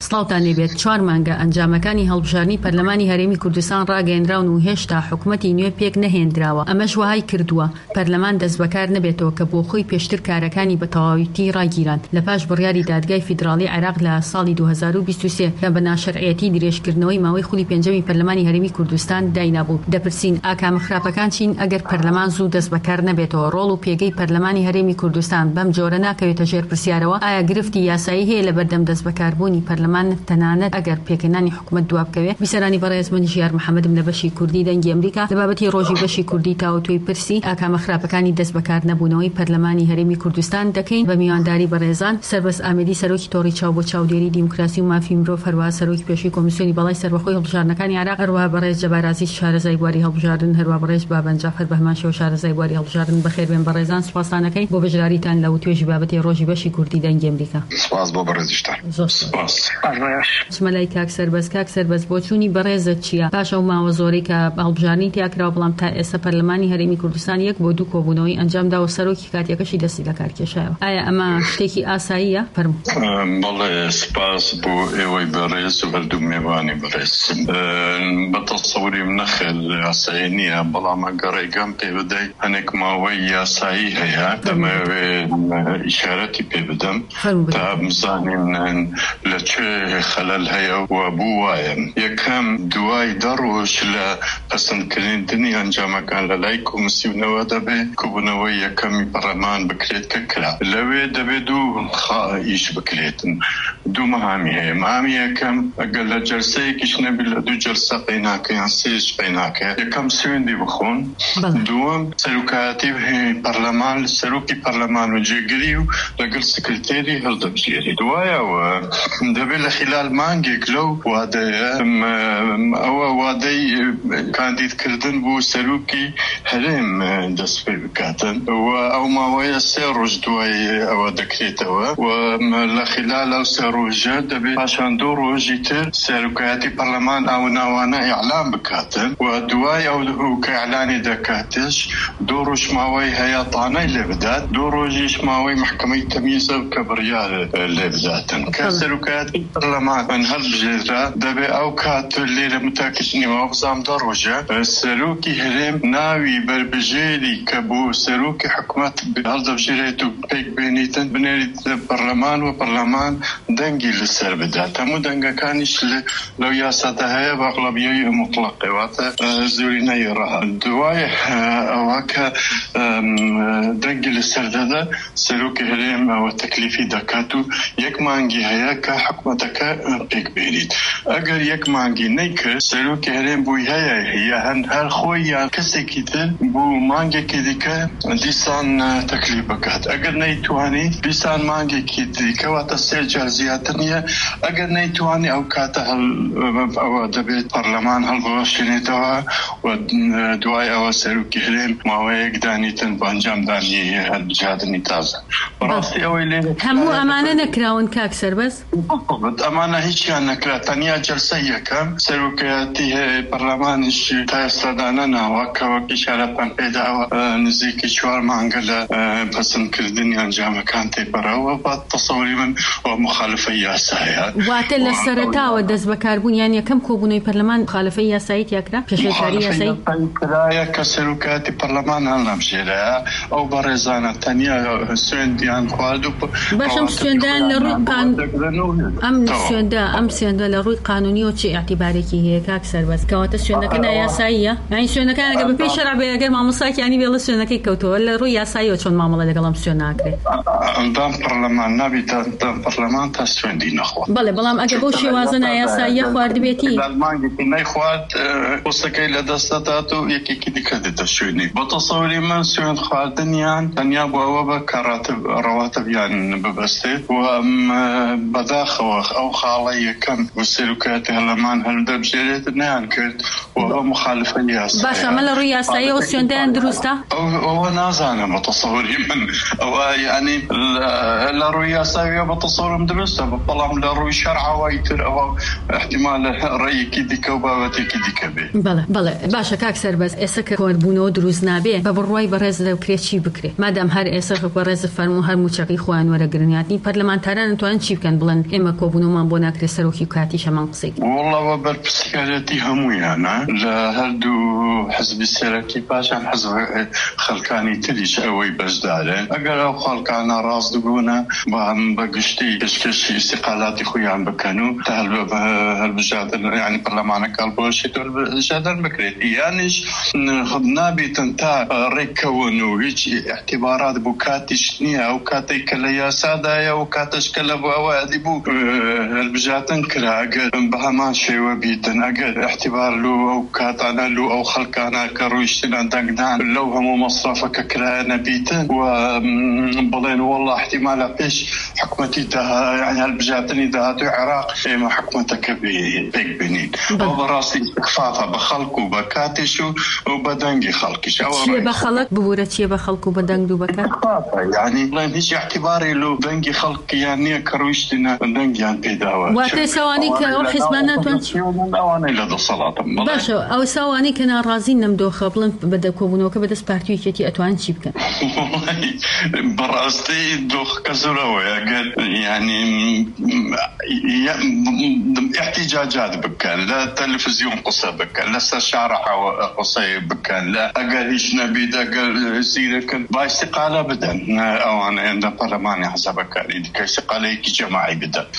سڵاوتان لێبێت 4 مانگە ئەنجامەکانی هەڵبژارنی پەرلەمانی هەرێمی کوردستان ڕاگەیەنراون و هێشتا حکوومەتی نوێ پێک نەهێنراوە. ئەمەش وهای کردووە پەرلەمان دەست بەکار نەبێتەوە کە بۆ خۆی پێشتر کارەکانی بە تەواویتی ڕاگیران لە پاش بڕیاری دادگای فیدراڵی عێراق لە ساڵی 2023 کە بە ناشەرعەتی درێژکردنەوەی ماوەی خولی پێنجەمی پەرلەمانی هەرێمی کوردستان داینابوو. دەپرسین ئاکامە خراپەکان چین ئەگەر پەرلەمان زوو دەست بەکار نەبێتەوە؟ ڕۆڵ و پێگەی پەرلەمانی هەرێمی کوردستان بەم جۆرە ناکەوێتە ژێر پرسیارەوە؟ ئایا گرفتی یاسایی هەیە لە بەردەم دەست بەکاربوونی پەرلەمان تەنانەت ئەگەر پێکەنانی حکوومەت دواب بکەوێت؟ بیسەرانی بەڕێز من ژیار محەممەدم لە بەشی کوردی دەنگی ئەمریکا لە بابەتی ڕۆژی بەشی کوردی تاوتوی پرسی ئاکامە خراپەکانی دەست بەکار نەبوونەوەی پەرلەمانی هەرێمی کوردستان دەکەین بە میوانداری بەڕێزان سەربەست ئامێدی سەرۆکی تۆڕی چاو بۆ چاودێری دیموکراسی و مافی مرۆڤ هەروەها سەرۆکی پێشووی کۆمیسیۆنی بەڵای سەربەخۆی هەڵبژارنەکانی عێراق هەروەها بەڕێز جەبارازی شارەزای بواری هەڵبژاردن هەروەها بەڕێز بابەن جافەر بەهمانشەوە شارەزای بواری هەڵبژاردن بەخێربێن بەڕێزان سوپاسانەکەی بۆ بەشداریتان لە توێژی بابەتی ڕۆژی بەشی کوردی دەنگی ئەمریکا. سپاس بۆ بەڕێزیشتان. سپاس. سمەلای کاک سەربەز بۆ چوونی بەڕێزت چییە؟ پاش ئەو ماوە زۆرەی کە هەڵبژارنی تیاکراوە بەڵام تا ئێستا پەرلەمانی هەرێمی کوردستان 1 بۆ 2 کۆبوونەوەی ئەنجامدا و سەرۆکی کاتیەکەشی دەستی لە کار کێشایەوە. ئایا ئەمە شتێکی ئاساییە؟ فەرموو. بەڵێ سپاس بۆ ئێوەی بەڕێز و هەردوو میوانی بەڕێز. بە تەسەوری نەخێل یاسایی نییە، بەڵام ئەگەر ڕێگەم پێ بدەیت هەنێک ماوەی یاسایی هەیە دەمەوێت ئیشارەتی پێ بدەم تا بزانین لە چێ خەلەل هەیە و بوو وایە. یەکەم دوای 10 ڕۆژ لە پەسەندکردنی ئەنجامەکان لە لای کۆمیسیۆنەوە دەبێت کۆبوونەوەی یەکەمی پەرلەمان بکرێت کە کرا. لەوێ دەبێت 2 ئیش بکرێتن. 2 مەهامی هەیە. مەهامی یەکەم ئەگەر لە جەلسەیەکیش نەبێت لە 2 جەلسە قەیناکە یان 3 قەیناکە یەکەم سوێندی بخۆن، دووەم سەرۆکایەتی پەرلەمان سەرۆکی پەرلەمان و جێگیری و لەگەڵ سکرتێری هەڵدەبژێری. دوایەوە دەبێت لە خلال مانگێک لەو وادەیە ئەوە وادەی کاندیدکردن بۆ سەرۆکی هەرێم دەست پێ بکاتن و ئەو ماوەیە 3 ڕۆژ دوای ئەوە دەکرێتەوە و لە خلال ئەو 3 ڕۆژە دەبێت پاشان 2 ڕۆژی تر سەرۆکایەتی پەرلەمان ئەو ناوانە ئیعلام بکاتن و دوای ئەو کە ئیعلانی دەکاتش 2 ڕۆژ ماوەی هەیەتانەی لێ بدات، 2 ڕۆژیش ماوەی محکەمەی تەمیزە کە بڕیار لێ بداتن. کە سەرۆکایەتی پەرلەمان هەڵبژێرا دەبێت ئەو کات لێرە متاکشنیەوە بزام 10 ڕۆژە سەرۆکی هەرێم ناوی بربژێری کە بۆ سەرۆکی حکوومەت هەڵدەبژێرێت و پێک بێنیتن بنێریت پەرلەمان و پەرلەمان دەنگی لەسەر بدات. هەموو دەنگەکانیش لەو یاسادا هەیە بە ئەغلەبیەی مطلقی واتە زۆرینەی ڕەها. دوای ئەوە کە دەنگی لەسەر دەدا سەرۆکی هەرێم ئەوە تەکلیفی دەکات و 1 مانگی هەیە کە حکوومەتەکە پێک بێنیت. ئەگەر 1 مانگی نەیکرد سەرۆکی هەرێم بووی هەیە هەر خۆی یان کەسێکی تر بۆ مانگێکی دیکە دیسان تەکلیف بکات. ئەگەر نەیتوانی دیسان مانگێکی دیکە واتە 3 جار زیاتر نییە. ئەگەر نەیتوانی ئەو کاتە ئەوە دەبێت پەرلەمان هەڵبەشێنێتەوە و دوای ئەوە سەرۆکی هەرێم ماوەیەک دانیتن بە ئەنجامدانی هەڵبژاردننی تازە. بەڕاستی ئەوەی لێ هەموو ئەمانە نەکراون کاک سەربەز؟ ئەمانە هیچیان نەکرا، تەنیا جەلسە یەکەم سەرۆکایەتی پەرلەمانیش تا ئێستادا نەناوە کە وەک ئیشارەتان پێداوە نزیکی 4 مانگە لە پەسەندکردنی ئەنجامەکان تێپەڕەوە. با تەسەوری من مخالفەی یاسایە. واتە لە سەرەتاوە دەست بەکاربوون یان یەکەم کۆبوونەوەی پەرلەمان مخالفەی یاسایی تیاکرا؟ پێشێکاری یاسایی کرایە کە سەرۆکایەتی پەرلەمان هەڵنەبژێرە ئەو بەڕێزانە تەنیا سوێندیان خوارد و باشم سوێندان لە ڕووی ئەم سوێندە لە ڕووی قانونیەوە چی ئاعتیبارێکی هەیە کاک سەربەز؟ کەواتە سوێندەکە نایاساییە؟ یعنی سوێندەکانەکە بەپێی شەرع بێگەر مامۆستاکیانی بێڵە سوێندەکەی کەوتەوە لە ڕووی یاساییەوە چۆن مامەڵە لەگەڵ ئەم سوێند ناکرێت؟ ئەندام پەرلەمان نابێت پەرلەمان تا سوێندی نەخوات. بەڵێ بەڵام ئەگەر بەو شێوازە نایاساییە خواردبێتی مانگێکی نەیخوارد پۆستەکەی لە دەستەدات و یەکێکی دیکە دێتە شوێنی. بە تەسەوری من سوێند خواردنیان تەنیا بۆ ئەوە بە ڕەواتەبیان ببەستێت و بەداخەوە ئەو خاڵە یەکەم دەبژێر و کاتی هەڵەمان هەڵدەبژێرێت نیان کرد وەوە مخالفە یاساییە. باش ئەمە لە ڕووی یاساییەوە سوێندەیان دروستە؟ ئەوە نازانم بە تەسەووری من ئەوە یعنی لە ڕووی یاساییەوە بە تەسەوورم دروستە بەڵام لە ڕووی شەرعەوەی تر ئەوە احتیمال ڕێیەکی دیکە و بابەتێکی دیکە بێ. بەڵێ باشە کاک سەربەز ئێستا کە کۆربوونەوە دروست نابێ بە بڕوای بەڕێز لەوکرێ چی بکرێت مادام هەر ئێستا بەڕێز فەرموو هەر موچەقی خۆیان وەرەگرنیاتنی پەرلەمانتاران دەتوانن چی بکەن بڵێن ئێمە کۆبوونەوەمان بۆ ناکرێت سەرۆکی و کاتی شەمان قسەی وەڵڵەوە بەرپرسیارەتی هەموویانە لە هەردوو حزبی سەرەکی پاشان حزب خەڵکانی تریش ئەوەی بەشدارن ئەگەر ئەو خەڵکانە ڕاست بوونە بە گشتی پێشکەشی استیقالاتی خۆیان بکەن و تا هەڵبژاردن یعنی پەرلەمانەکان بۆشێت هەڵبژاردن بکرێت یانیش نابێتن تا ڕێککەون و هیچ احتیبارات بوو کاتیش نییە ئەو کاتێک کە لە یاسادایە و کاتەش کە لە بۆەوەدی بوو هەڵبژاردن کرا ئەگەر بە هەمان شێوە بیتن ئەگەر احتیبار لو ئەو کاتانە لو ئەو خەڵکانە کە ڕۆیشتنە دەنگدان لەو هەموو مەصرفەکە کرایە نەبیتن و بڵێن وەڵڵا احتیمالە پێش حکومەتی یعنی هەڵبژاردنی داهاتووی عێراق ئێمە حکومەتەکە پێک بینین ئەو بەڕاستی استخفافە بە خەڵک و بە کاتیش و بە دەنگی خەڵکیش چیە بە خەڵک ببوورە چیە بە خەڵک و بە دەنگ و بەکات یعنی بڵێن هیچ احتیباری لەو دەنگی خەڵکیان نییە کە ڕۆیشتنە دەنگیان پێداوە واتای ساوانی کە ئەو حیزبان ناتوان ئەوانەی لە دەسەڵاتم باشە ئەو ساوانی کە ناڕازی نەمدۆخە بڵێن بە کۆبوونەوەکە بەدەست پارتیویەتی ئەتوان چی بکەن بەڕاستی دۆخەکە زۆرەوەی ئەگەر یعنی احتیجاجات بکەن لە تەلەڤیزیۆن قسە بکەن لەسەر شارع قسەی بکەن لە ئەگەر هیچ نەبیت ئەگەر زیرەکەن با استیقالە بدەن ئەوانە لە پەرلەمانی حەزبەکانی دیکە استیقالەیەکی جەماعی بدەن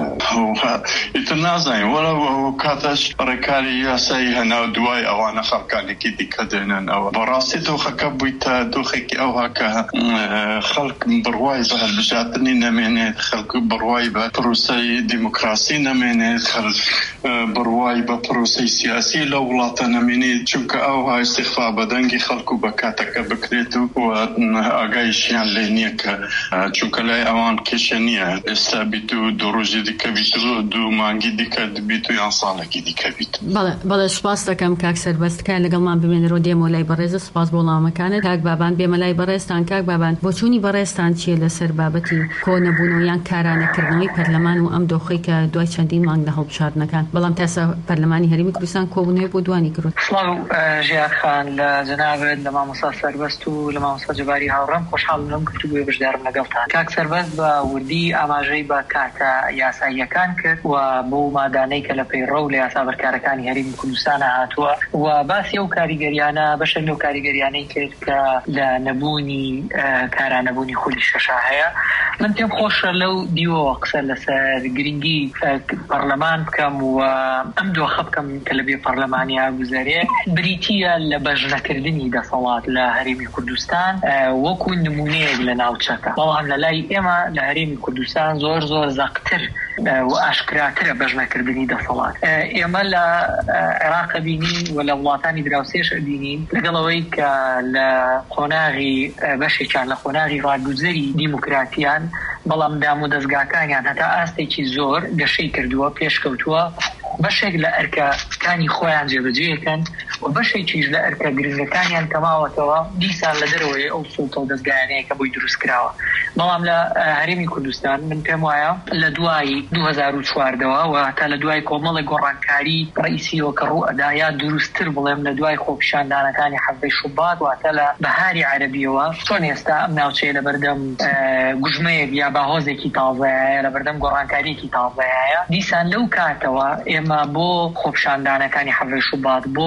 ئیتر نازانین وەڵا کاتەش ڕێکاری یاسایی هەنا دوای ئەوانە خەڵکانێکی دیکە دێنن ئەوە بەڕاستی دۆخەکە بوویتە دۆخێکی ئەوها کە خەڵک بڕوای بە هەڵبژاردنی نەمێنێت خەڵک بڕوای بە پرۆسەی دیموکراسی نەمێنێت خەڵک بڕوای بە پرۆسەی سیاسی لە وڵاتە نەمێنێت چونکە ئەوها استیخفا بە دەنگی خەڵک و بە کاتەکە بکرێت و ئاگایشیان لێ نییە کە چونکە لای ئەوان کێشە نییە ئێستا بیت و دوو ڕۆژی دیکە بیت و دوو مانگی دیکە بیت و یان ساڵێکی دیکە بیت. بەڵێ سوپاس دەکەم کاک سەربەستکار لەگەڵمان بمێنەوە دێمە لای بەڕێز سوپاس بۆ وەڵامەکانت کاک بابان بێمە لای بەڕێزتان کاک بابان بۆ چوونی بەڕێزتان چیە لەسەر بابەتی کۆنەبوونەوە یان کارانەکردنەوەی پەرلەمان و ئەم دۆخەی کە دوای چەندین مانگ لە هەڵبژاردنەکان بەڵام تاسا پەرلەمانی هەرێمی کوردستان کۆبوونەوەی بۆ دوانی کرد. ژیانخان لە جەنابەت لە مامۆستا سەربەست و لە مامۆستا جەباری هاوڕێم خۆشحاڵم لەم گفتوگۆی بەشدارم لەگەڵتان. کاک سەربەست بە وردی ئاماژەی بە کارتە یاساییەکان کرد و بۆ مادانەی کە لە پەیڕەو لە یاسا بەرکارەکانی هەرێمی کوردستانە هاتووە و باسی ئەو کاریگەریانە بەشێک لەو کاریگەریانەی کرد کە لە نەبوونی کارانەبوونی خولی شەشا هەیە. من پێم خۆشە لەو دیوەوە قسە لەسەر گرنگی پەرلەمان بکەم و ئەم دۆخە بکەم کە لە بێ پەرلەمانیا گوزارێ بریتیە لە بەژنەکردنی دەسەڵات لە هەرێمی کوردستان وەکو نمونەیەک لە ناوچەکە بەڵام لە لای ئێمە لە هەرێمی کوردستان زۆر زەقتر و ئاشکراترە بەژنەکردنی دەسەڵات. ئێمە لە عێراق بینین و لە وڵاتانی دراوسێش بینین لەگەڵەوەی کە لە قۆناغی بەشێکیان لە قۆناغی ڕاگوزەری دیموکراتیان بەڵام دام و دەستگاکانیان هەتا ئاستێکی زۆر گەشەی کردووە پێشکەوتووە بەشێک لە ئەرکەکانی خۆیان جێبەجێەکەن و بەشێکیش لە ئەرکە گرنگەکانیان تەماوەتەوە دیسان لە دەرەوەی ئەو سوڵتە و دەستگایانەیە کە بۆی دروست کراوە. بەڵام لە هەرێمی کوردستان من پێم وایە لە دوای 2014ەوە و تا لە دوای کۆمەڵی گۆڕانکاری ڕئیسیەوە کە ڕوو ئەدایا دروستتر بڵێم لە دوای خۆپیشاندانەکانی حەزبەی شوبات واتە لە بەهاری عەرەبیەوە چۆن ئێستا ئەم ناوچەیە لە بەردەم گوژمەیەک یا باهۆزێکی تازەیە لە بەردەم گۆڕانکاریەکی تازەیە دیسان لەو کاتەوە ئێمە بۆ خۆپیشاندانەکانی حەزبەی شوبات بۆ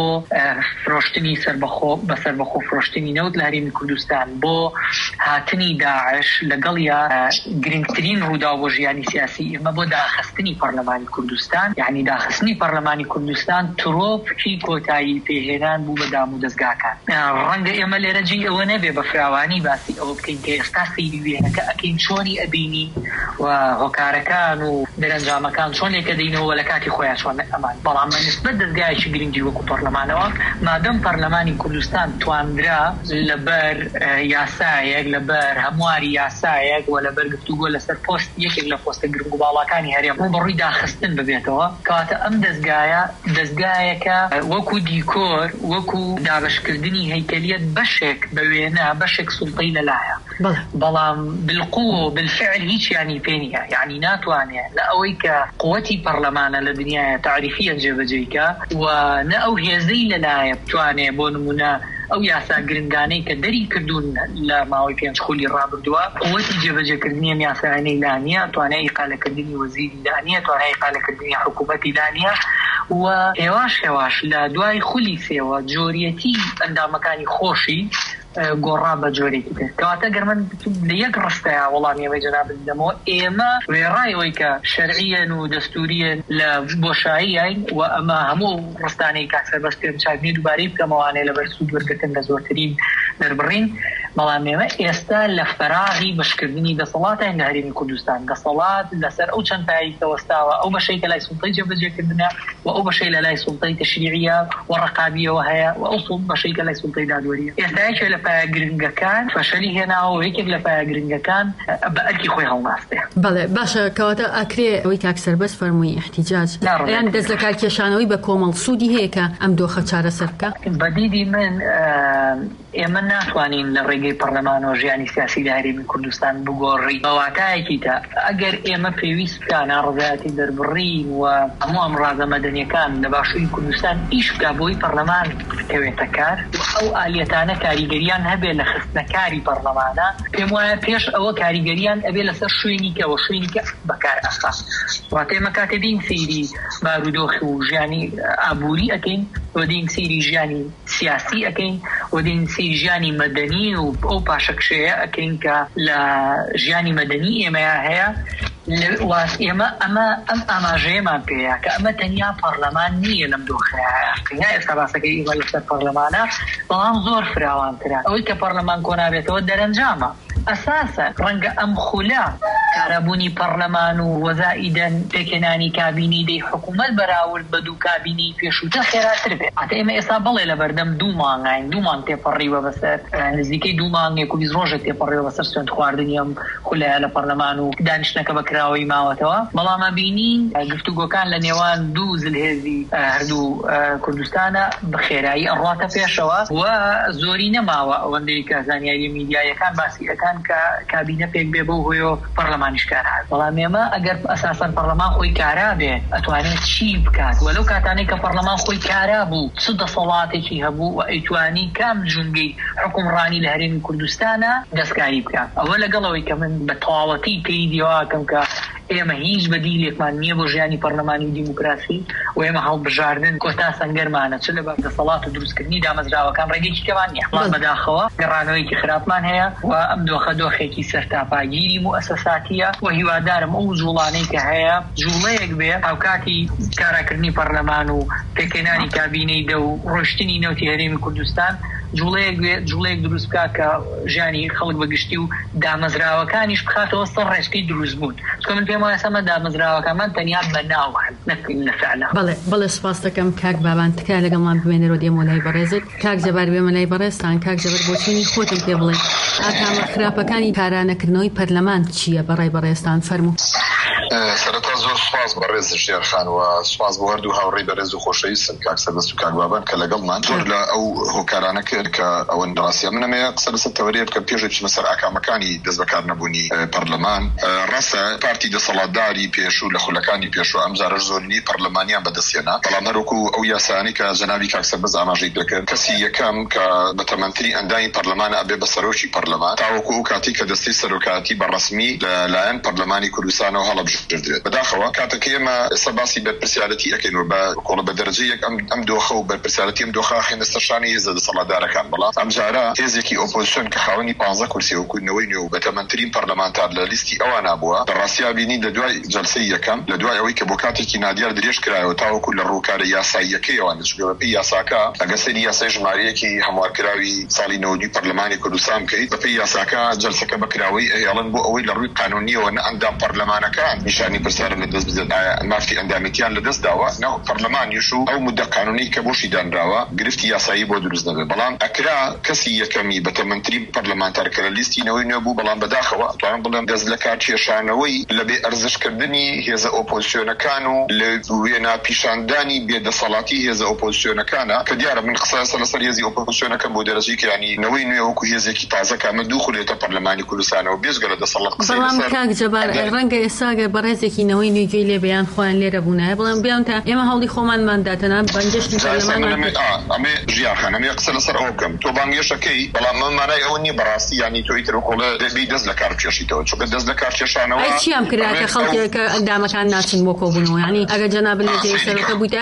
فرۆشتنی بەسەربەخۆ فرۆشتنی نەوت لە هەرێمی کوردستان بۆ هاتنی داعش لەگەڵ یا گرنگترین ڕوودا بۆ ژیانی سیاسی ئێمە بۆ داخستنی پەرلەمانی کوردستان یعنی داخستنی پەرلەمانی کوردستان ترۆپکی کۆتایی پێهێنان بوو بە دام و دەستگاکان. ڕەنگە ئێمە لێرەجی ئەوە نەبێ بە فراوانی باسی ئەوە بکەین کە ئێستا سەیری وێنەکە ئەکەین چۆنی ئەبینی و هۆکارەکان و دەرەنجامەکان چۆن لێکەدەینەوە لە کاتی خۆیان چۆن ئەمان بەڵام نسبەت دەستگایەکی گرنگی وەکو پەرلەمانەوە مادەم پەرلەمانی کوردستان توانرا لەبەر یاسایەک لەبەر هەمواری یاسایەک و لەبەر گفتوگۆ لەسەر پۆست یەکێک لە پۆستە گرنگ و باڵاکانی هەرێم بەڕووی داخستن ببێتەوە کەواتە ئەم دەستگایەکە وەکو دیکۆر وەکو دابشکردنی هەیکەلیەت بەشێک بە وێنە بەشێک سوڵتەی لەلایە بەڵام بالقوة بالفعل هیچ یانی پێ نییە یعنی ناتوانێت لە ئەوەی کە قوەتی پەرلەمانە لە دنیای تعریفیە جێبەجێیکە و نە ئەو هێزەی لەلایە بتوانێت بۆ نمونە ئەو یاسا گرنگانەی کە دەری کردوون لە ماوەی پێنج خۆلی ڕابردووە قوەتی جێبەجێکردنی ئەم یاسایانەی لا نییە توانای ئیقالەکردنی وەزیری لا نییە توانای ئیقالەکردنی حکوومەتی لا نییە و هێواش لە دوای خولی سێوە جۆریەتی ئەندامەکانی خۆشی گۆڕا بە جۆرێکی تر کەواتە گەرمەن لە یەک ڕستەیە وەڵامیەوەی جەناب دەمەوە ئێمە وێڕایەوەی کە شەرعیەن و دەستوریەن لە بۆشاییین و ئەمە هەموو ڕستانەی کاکسەربەست پێم چاکنی دووبارەی بکەمەوانەیە لەبەر سوود وەرگرتن لە زۆرترین دەربڕین بەڵام ئێمە ئێستا لە فەراغی بەشکردنی دەسەڵاتین لە هەرێمی کوردستان دەسەڵات لەسەر ئەو چەند پایی کەوەستاوە ئەو بەشەی کە لای سوڵتەی جێبەجێکردنە و ئەو بەشەی لە لای سوڵتەی تەشریعیە و ڕقابیەوە هەیە و ئەو بەشەی کە لای سوڵتەی دادوەریە ئێستا لە پایە گرنگەکان فەشەلی هێناوە یەکێک لە پایە گرنگەکان بە ئەرکی خۆی هەڵناستێ بەڵێ باشە کەواتە ئەکرێ ئەوەی کاکسەربەست فەرمووی احتیجاج یان دەست لە کارکێشانەوەی بە کۆمەڵ سوودی هەیە کە ئەم دۆخە چارەسەر بکە بەدیدی من ئێمە ناتوانین لە ڕێگەی پەرلەمانەوە ژیانی سیاسی لە هەرێمی کوردستان بگۆڕی بەواتایەکی تا ئەگەر ئێمە پێویست بکان ڕزایەتی دەربڕین و هەموو ئەم ڕازە مەدەنیەکان لە باشووری کوردستان ئیش بکە بۆی پەرلەمان بکەوێتە کار ئەو ئالیەتانە کاریگەریان هەبێ لە خستنەکاری پەرلەمانە پێم وایە پێش ئەوە کاریگەریان ئەبێ لەسەر شوێنیکەوە شوێنیکە بەکار ئەخا واتە ئێمە کاتێ دین سەیری بارودۆخی و ژیانی ئابووری ئەکەین و دین سەیری ژیانی سیاسی ئەکەین و دین ژیانی مەدەنی و ئەو پاشەکشەیە ئەکەین کە لە ژیانی مەدەنی ئێمەیە هەیە ئێمە ئەمە ئەم ئاماژەیەمان پێەیە کە ئەمە تەنیا پەرلەمان نییە لەم دۆخەیە ئێستا باسەکەی ئێمە لەسەر پەرلەمانە بەڵام زۆر فراوانترە ئەوەی کە پەرلەمان کۆنابێتەوە دەرەنجامە ئەساسە ڕەنگە ئەم خولە کارەبوونی پەرلەمان و وەزائیدەن پێکێنانی کابینی دەی حکوومەت بەراورد بە دوو کابینی پێشووتە خێراتر بێت ئەتە ئێمە ئێستا بەڵێ لە بەردەم دوو مانگ تێپەڕیوە بەسەر نزیکەی دوو مانگێک و 20 ڕۆژێک تێپەڕیوە بەسەر سوێند خواردنی ئەم خولەیە لە پەرلەمان و دانیشتنەکە بەکراوەی ماوەتەوە بەڵام بینین گفتوگۆکان لە نێوان دوو زلهێزی هەردوو کوردستانە بەخێرایی ئەڕاتە پێشەوە و زۆری نەماوە ئەوەندەی کە زانیاری میدیایەکان باسی ئەکان کە کابینە پێک بێ بۆ هۆیۆ پەرلەمانیش کار هات بەڵام ئێمە ئەگەر ئەساساً پەرلەمان خۆی کارا بێ ئەتوانێت چی بکات وەلەو کاتانەی کە پەرلەمان خۆی کارا بوو چ دەسەڵاتێکی هەبوو و ئەیتوانی کام جونگەی حکومڕانی لە هەرێمی کوردستانە دەستکاری بکات ئەوە لەگەڵەوەی کە من بە تەواوەتی پێی دیواکەم کە ئێمە هیچ بەدیلێکمان نییە بۆ ژیانی پەرلەمانی و دیموکراسی و ئێمە هەڵبژاردن کۆتا سەنگەرمانە چ لە باب دەسەڵات و دروستکردنی دامەزراوەکان ڕێگەیەکی کەوان نییە بەداخەوە گەڕانەوەیکی خراپمان هەیە و ئەم دۆخێکی سەرتاپاگیری موسەساتیە و هیوادارم ئەو جوڵانەی کە هەیە جوڵەیەک بێ هاوکاتی کاراکردنی پەرلەمان و پێکێنانی کابینەی دە و ڕۆشتنی نەوتی هەرێمی کوردستان جوڵەیەک دروست بکات کە ژیانی خەڵک بەگشتی و دامەزراوەکانیش بخاتەوە سەر ڕێژکەی دروست بوون چکە من پێم وایە ئەمە دامەزراوەکانمان تەنیا بەناوە نەکەین لە فعلا بەڵێ سپاس دەکەم کاک بابان تکای لەگەڵمان بمێنەرەوە دێمە لای بەڕێزت کاک جەبار بێمە لای بەڕێزتان کاک جەبار بۆچوونی خۆتم پێ بڵێ ئاکامە خراپەکانی کارانەکردنەوەی پەرلەمان چییە بەڕای بەڕێزتان فەرموو سەرەتا زۆر سپاس بەڕێز ژیارخان و سپاس بۆ هەردوو هاوڕێی بەڕێز و خۆشەویستم کاک سەربەست و کاک بابان کە لەگەڵمان زۆر لە ئەو هۆکارانە کرد کە ئەوەن ڕاستیە منەمەیە قسە لەسەر تەوەریە بکەم پێش چونە سەر ئاکامەکانی دەست بەکار نەبوونی پەرلەمان ڕاستە پارتی دەسەڵاتداری پێشوو لە خولەکانی پێشوو ئەم جارە زۆرینی پەرلەمانیان بەدەستێنا بەڵام هەروەکو ئەو یاسانی کە جەنابی کاک سەربەست ئاماژەی دەکرد کەسی یەکەم کە بەتەمەنتری ئەندامی پەرلەمانە ئەبێ بە سەرۆکی پەرلەمان تاوەکو ئەو کاتی کە دەستی سەرۆکاتی بەڕەسمی لەلایەن پەرلەمانی کوردستانەوە هەڵەبژێردرێت بەداخەوە کاتێک ئێمە ئێستا باسی بەرپرسیارەتی ئەکەین و بە دەرەجەیەک ئەم دۆخە و بەرپرسیارەتی ئەم دۆخە خێنە سەر شانی هێزە دەسەڵاتدارەکان بەڵام ئەم جارە هێزێکی ئۆپۆزیسیۆن کە خاوەنی 15 کورسی وەکوونەوەی نوێ و بەتەمەنترین پەرلەمانتار لە لیستی ئەوانە بووە بەڕاستیا بینی لە دوای جەلسەی یەکەم لە دوای ئەوەی کە بۆ کاتێکی نادیار درێژ کرایەوە تاوەکو لە ڕووکارە یاساییەکەیەوان چگەڵپی یاساکە ئەگە سەری یاسای ژمارەیەکی هەموارکراوی ساڵی 90 پەرلەمانی کوردستان بکەیت بەپێی یاساکە جەلسەکە بەکراوەی ئەهێڵن بۆ ئەوەی لە ڕووی قانونیەوە نە ئەندام پەرلەمانەکان نیشانی پرسیارم لدەست بدەن مافی ئەندامەتیان لەدەست داوە ناو پەرلەمانیش و ئەو مودە قانونی کە بۆشی دانراوە گرفتی یاسایی بۆ دروست نەبێت بەڵام ئەکرا کەسی یەکەمی بەتەمەنتری پەرلەمانتار کە لە لیستی نەوەی نوێ بوو بەڵام بەداخەوە ئەتوانم بڵێم دەست لە کار کێشانەوەی لەبێ ئەرزشکردنی هێزە ئۆپۆزیسیۆنەکان و لە وێنە پیشاندانی بێدەسەڵاتی هێزە ئۆپۆزیسیۆنەکانە کە دیارە من قسە لەسەر هێزی ئۆپۆزیسیۆنەکەم بۆ دەرەجەی کە ینی نەوەی نوێ وەکو هێزێکی تازە کە ئەمە دوو خولێتە پەرلەمانی کوردستانەوە بێزگە لە دەسەڵات قسەی بەڵام کاک جەبار ڕەنگە ئێستا بەڕێزێکی نەوەی نوێگوێی لێ بەیان خۆیان لێرە بوونایە بەڵام بیان تا ئێمە هەوڵی خۆمانمانداتەنە بەنگەشتی پەرلەمانمان ئەمێ ژیاخان ئەمێ قسە لەسەر ئەوە بکەم تۆ بانگێشەکەی بەڵام من مانای ئەوە نییە بەڕاستی ینی تۆی تر کۆڵە دەبی دەست لە کار کێشیتەوە چونکە دەست لە کار کێشانەوە چیام کرا کە خەڵکێکە ئەندامەکان ناچن بۆ کۆبوونەوە ینی ئەگەر جەناب لەجێ سەرەکە بوویتە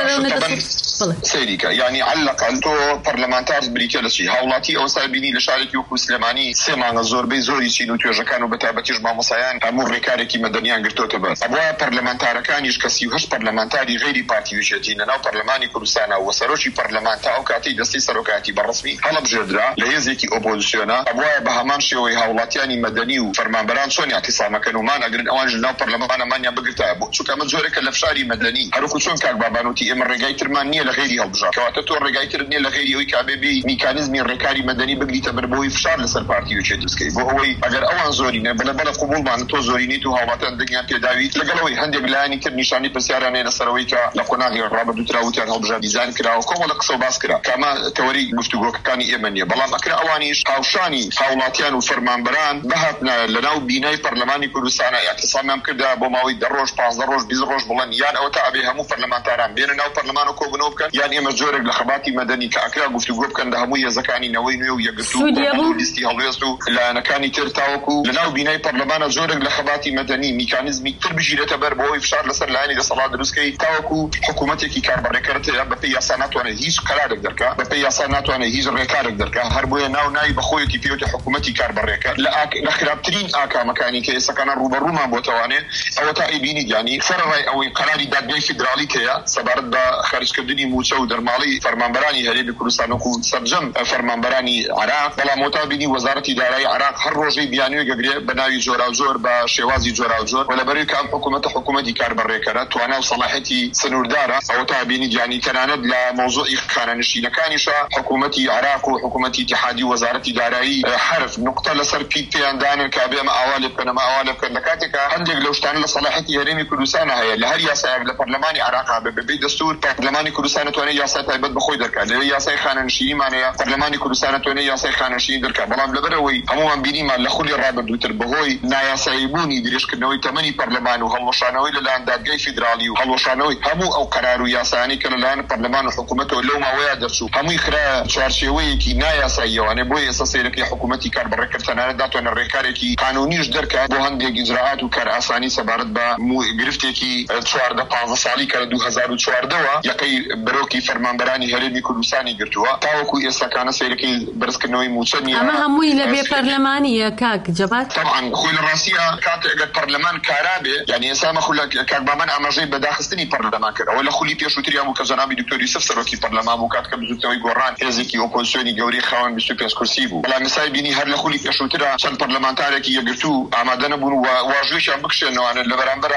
سەیریکە ینی عەلەقەن تۆ پەرلەمانتار بریکە لە چی هاوڵاتی ئەوستا بینی لە شارێکی وەکو سلێمانی سێ مانگە زۆربەی زۆری چین و توێژەکان و بەتابەتیش مامۆسایان هەموو ڕێکارێکی مەدەنیان گرتوتە بەس ئەوە پەرلەمانتارەکانیش کە 38 پەرلەمانتاری غیری پارتیویچێتی لەناو پەرلەمانی کوردستانە و سەرۆکی پەرلەمان تا ئەو کاتی دەستی سەرۆکاتی بەڕسمی هەڵەبژێردرا لە هێزێکی ئۆپۆزیسیۆنە ئەوە بە هەمان شێوەی هاوڵاتیانی مەدەنی و فەرمانبەران چۆن اعتیسامەکەن و مان ئەگرن ئەوانش لەناو پەرلەمانەمانیان بگرتایە بۆ چونکە ئەمە جۆرێکە لە فشاری مەدەنی هەروکو چۆن کاک بابانوتی ئێمە ڕێگای ترمان نییە لە غیری هەڵبژار کەواتە تۆ ڕێگای تر نییە لە غیری ئەوەی کابێبی میکانیزمی ڕێکاری مەدەنی بگریتە بەر بۆی فشار لەسەر پارتیویچێتی بکەی بۆ ئەوەی ئەگەر ئەوان زۆرینە بەلەبەر قبولمان تۆ زۆرینیت و هاوڵاتیان دەنگیان پێداویت لەگەڵەوەی هەندێک لایانی تر نیشانی پرسیارانێ لەسەرەوەی کە لە قۆناغی ڕابردووتراوتیان هەڵبژار دیزاین کراوە کۆمەڵە قسە و باس کرا کەمە تەوەری گفتوگۆکەکانی ئێمە نییە بەڵام ئەکرا ئەوانیش هاوشانی هاوڵاتیان و فەرمانبەران بەهاتنە لەناو بینای پەرلەمانی کوردستانە اعتیسامیان کردا بۆ ماوەی 10 ڕۆژ 15 ڕۆژ 20 ڕۆژ بڵێن یان ئەوە تا ئەبێ هەموو پەرلەمانتاران بێنە ناو پەرلەمان و کۆبنەوە بکەن یان ئێمە جۆرێک لە خەباتی مەدەنی کە ئەکرا گفتوگۆ بکەن لە هەموو هێزەکانی نەوەی نوێ و یەکگرتو و لیستی هەڵوێست و لایەنەکانی تر تاوەکو لەناو بینای پەرلەمانە جۆرێک لە خەباتی مەدەنی میکانیزمی تر بژیرێتە بەر بۆەوەی فشار لەسەر لایەنی دەسەڵات دروستکەی تاوەکو حکوومەتێکی کاربڕێکەرت بەپێی یاسا ناتوانێت هیچ قەرارێک دەرکا بەپێی یاسا ناتوانێت هیچ ڕێکارێک دەرکا هەر بۆیە ناو ناوی بەخۆیەتی پێوتە حکوومەتی کاربڕێکە لە خراپترین ئاکامەکانی کە ئێستاکانە ڕوبەڕوومان بۆتەوانێت ئەوە تا ئیبینی یانی سەرڕای ئەوەی قەراری دادگای فیدرالی هەیە سەبارەت بە خەرجکردنی موچە و دەرماڵی فەرمانبەرانی هەرێمی کوردستان وەکو سەرجەم فەرمانبەرانی عراق بەڵام وەتا بینی وەزارەتی دارایی عراق هەر ڕۆژەی بیانوێ گەگرێ بە ناوی جۆرا و جۆر بە شێوازی جۆرا و جۆر لەبەرەوەی کە ئەم حکوومەتی کاربڕێکەرە توانە و سەلاحەتی سنووردارە ئەوە تا بینی جانی تەنانەت لە مۆزوعی خانەنشینەکانیشە حکوومەتی عراق و حکوومەتی اتحادی وەزارەتی دارایی حرف نقطە لەسەر پیاندانن کە بێمە ئاوالێ بکەن ئەمە ئاوالێ بکەن لە کاتێکە هەندێک لەو شتانە لە سەلاحەتی هەرێمی کوردستانە هەیە لە هەر یاسایەک لە پەرلەمانی عراقا بەبێ دەستور پەرلەمانی کوردستان توانێت یاسای تایبەت بەخۆی دەرکات لەوێ یاسای خانەنشینیمانەیە پەرلەمانی کوردستان توانێت یاسای خانەنشینی دەرکات بەڵام لەبەرەوەی هەمووان بینیمان لە خولی ڕابردووتر بەهۆی نایاساییبوونی درێژکردنەوەی تەمەنی پەرلەمان و هەڵوەشانەوەی لەلایەن دادگای فیدرالی و هەڵوەشانەوەی هەموو ئەو قەرار و یاسایانی کە لەلایەن پەرلەمان و حکوومەتەوە لەو ماوەیە دەرچوو هەمووی خرا چوارچێوەیەکی نایاساییەوانێ بۆیە ئێستا سەیرەکەی حکوومەتی کاربڕێکەر تەنانەت داتوانێت ڕێکارێکی قانونیش دەرکات بۆ هەندێک ئیجراعات و کار ئاسانی سەبارەت بە گرفتێکی 14-15 ساڵی کە لە 2014ەوە یەقەی بەرۆکی فەرمانبەرانی هەرێمی کوردستانی گرتووە تاوەکو ئێستاکانە سەیرەکەی بەرزکردنەوەی موچە نیە ئەمە هەمووی لە بێ پەرلەمانیە کاک جەبار طبعا خۆی لە ڕاستیە کاتێک ئەگەر پەرلەمان کارابێ یعنی ئێستا مەخولە کاک بابان ئاماژەی بەداخستنی پەرلەمان کرد ئەوە لە خولی پێشووتری هەموو کە جەنابی دکتۆر یوسف سەرۆکی پەرلەمان بوو کاتکە بزوتنەوەی گۆڕان هێزێکی ئۆپۆزیسیۆنی گەورەی خاوەن 25 کورسی بوو بەڵام ئێستا بینی هەر لە خولی پێشووترە چەند پەرلەمانتارێکی یەکگرتوو ئامادە نەبوون و واژوویشیان بکشێنەوەوانە لە بەرامبەر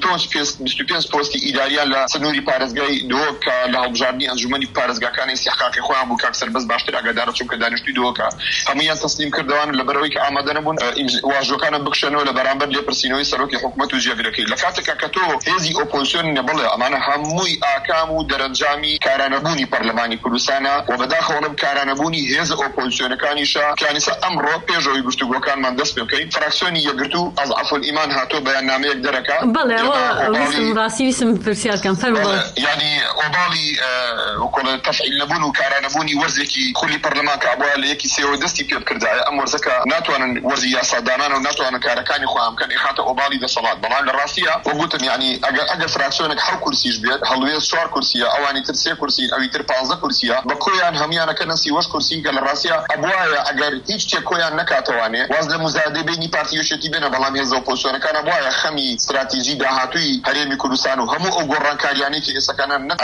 25 پۆستی ئیداریان لە سنووری پارێزگای دۆکە لە هەڵبژاردننی ئەنجومەنی پارێزگاکانی استحقاقی خۆیان بوو کاک سەربەز باشتر ئاگادارە چونکە دانیشتووی دۆکە هەموویان تەسلیم کردوان لەبەرەوەی کە ئامادە نەبوون واژۆکانە بکشێنەوە لە بەرامبەر لێپرسینەوەی سەرۆکی حکوومەت و جێگرەکەی لە کاتێکە کە تۆ هێزی ئۆپۆزیسیۆن نەبڵێ ئەمانە هەمووی ئاکام و دەرەنجامی کارانەبوونی پەرلەمانی کوردستانە و بەداخەوەڵم کارانەبوونی هێزە ئۆپۆزیسیۆنەکانیشە کیانیسا ئەمڕۆ پێشەوەی گفتوگۆکانمان دەست پێ بکەین فراکسیۆنی یەکگرتو ئەضعاف الئیمان هاتۆ بەیاننامەیەک دەرەکا بەڵێ ڕاستی ویسم پرسیارکەم فەرمووە یعنی ئۆباڵی وەکۆڵە تەفعیل نەبوون و کارانەبوونی وەرزێکی خولی پەرلەمان کە بووە لە یەکی سێوە دەستی پێ بکردایە ئەم وەرزەکە ناتوانن وەرزی یاسادانان و ناتوانن کارەکانی خۆیان بکەن خاتە ئۆباڵی دەسەڵات بەڵام لە ڕاستیە وەگوتم یعنی ئەگەر فراکسیۆنێک 7 کورسیش بێت هەڵوێست 4 کورسیە ئەوانی تر 3 کورسی ئەوی تر 15 کورسیە بە کۆیان هەمویانەکەنە 30 کورسی کە لە ڕاستیە ئەبوایە ئەگەر هیچ شتێک کۆیان نەکاتەوانێ واز لە مزادە بینی پارتیۆشێتی بێنە بەڵام هێزە ئۆپۆزیسیۆنەکان ئەبوایە خەمی استراتیژی داهاتووی هەرێمی کوردستان و هەموو ئەو گۆڕانکاریانی کە ئێستاکانە نەقەرا بەڵکو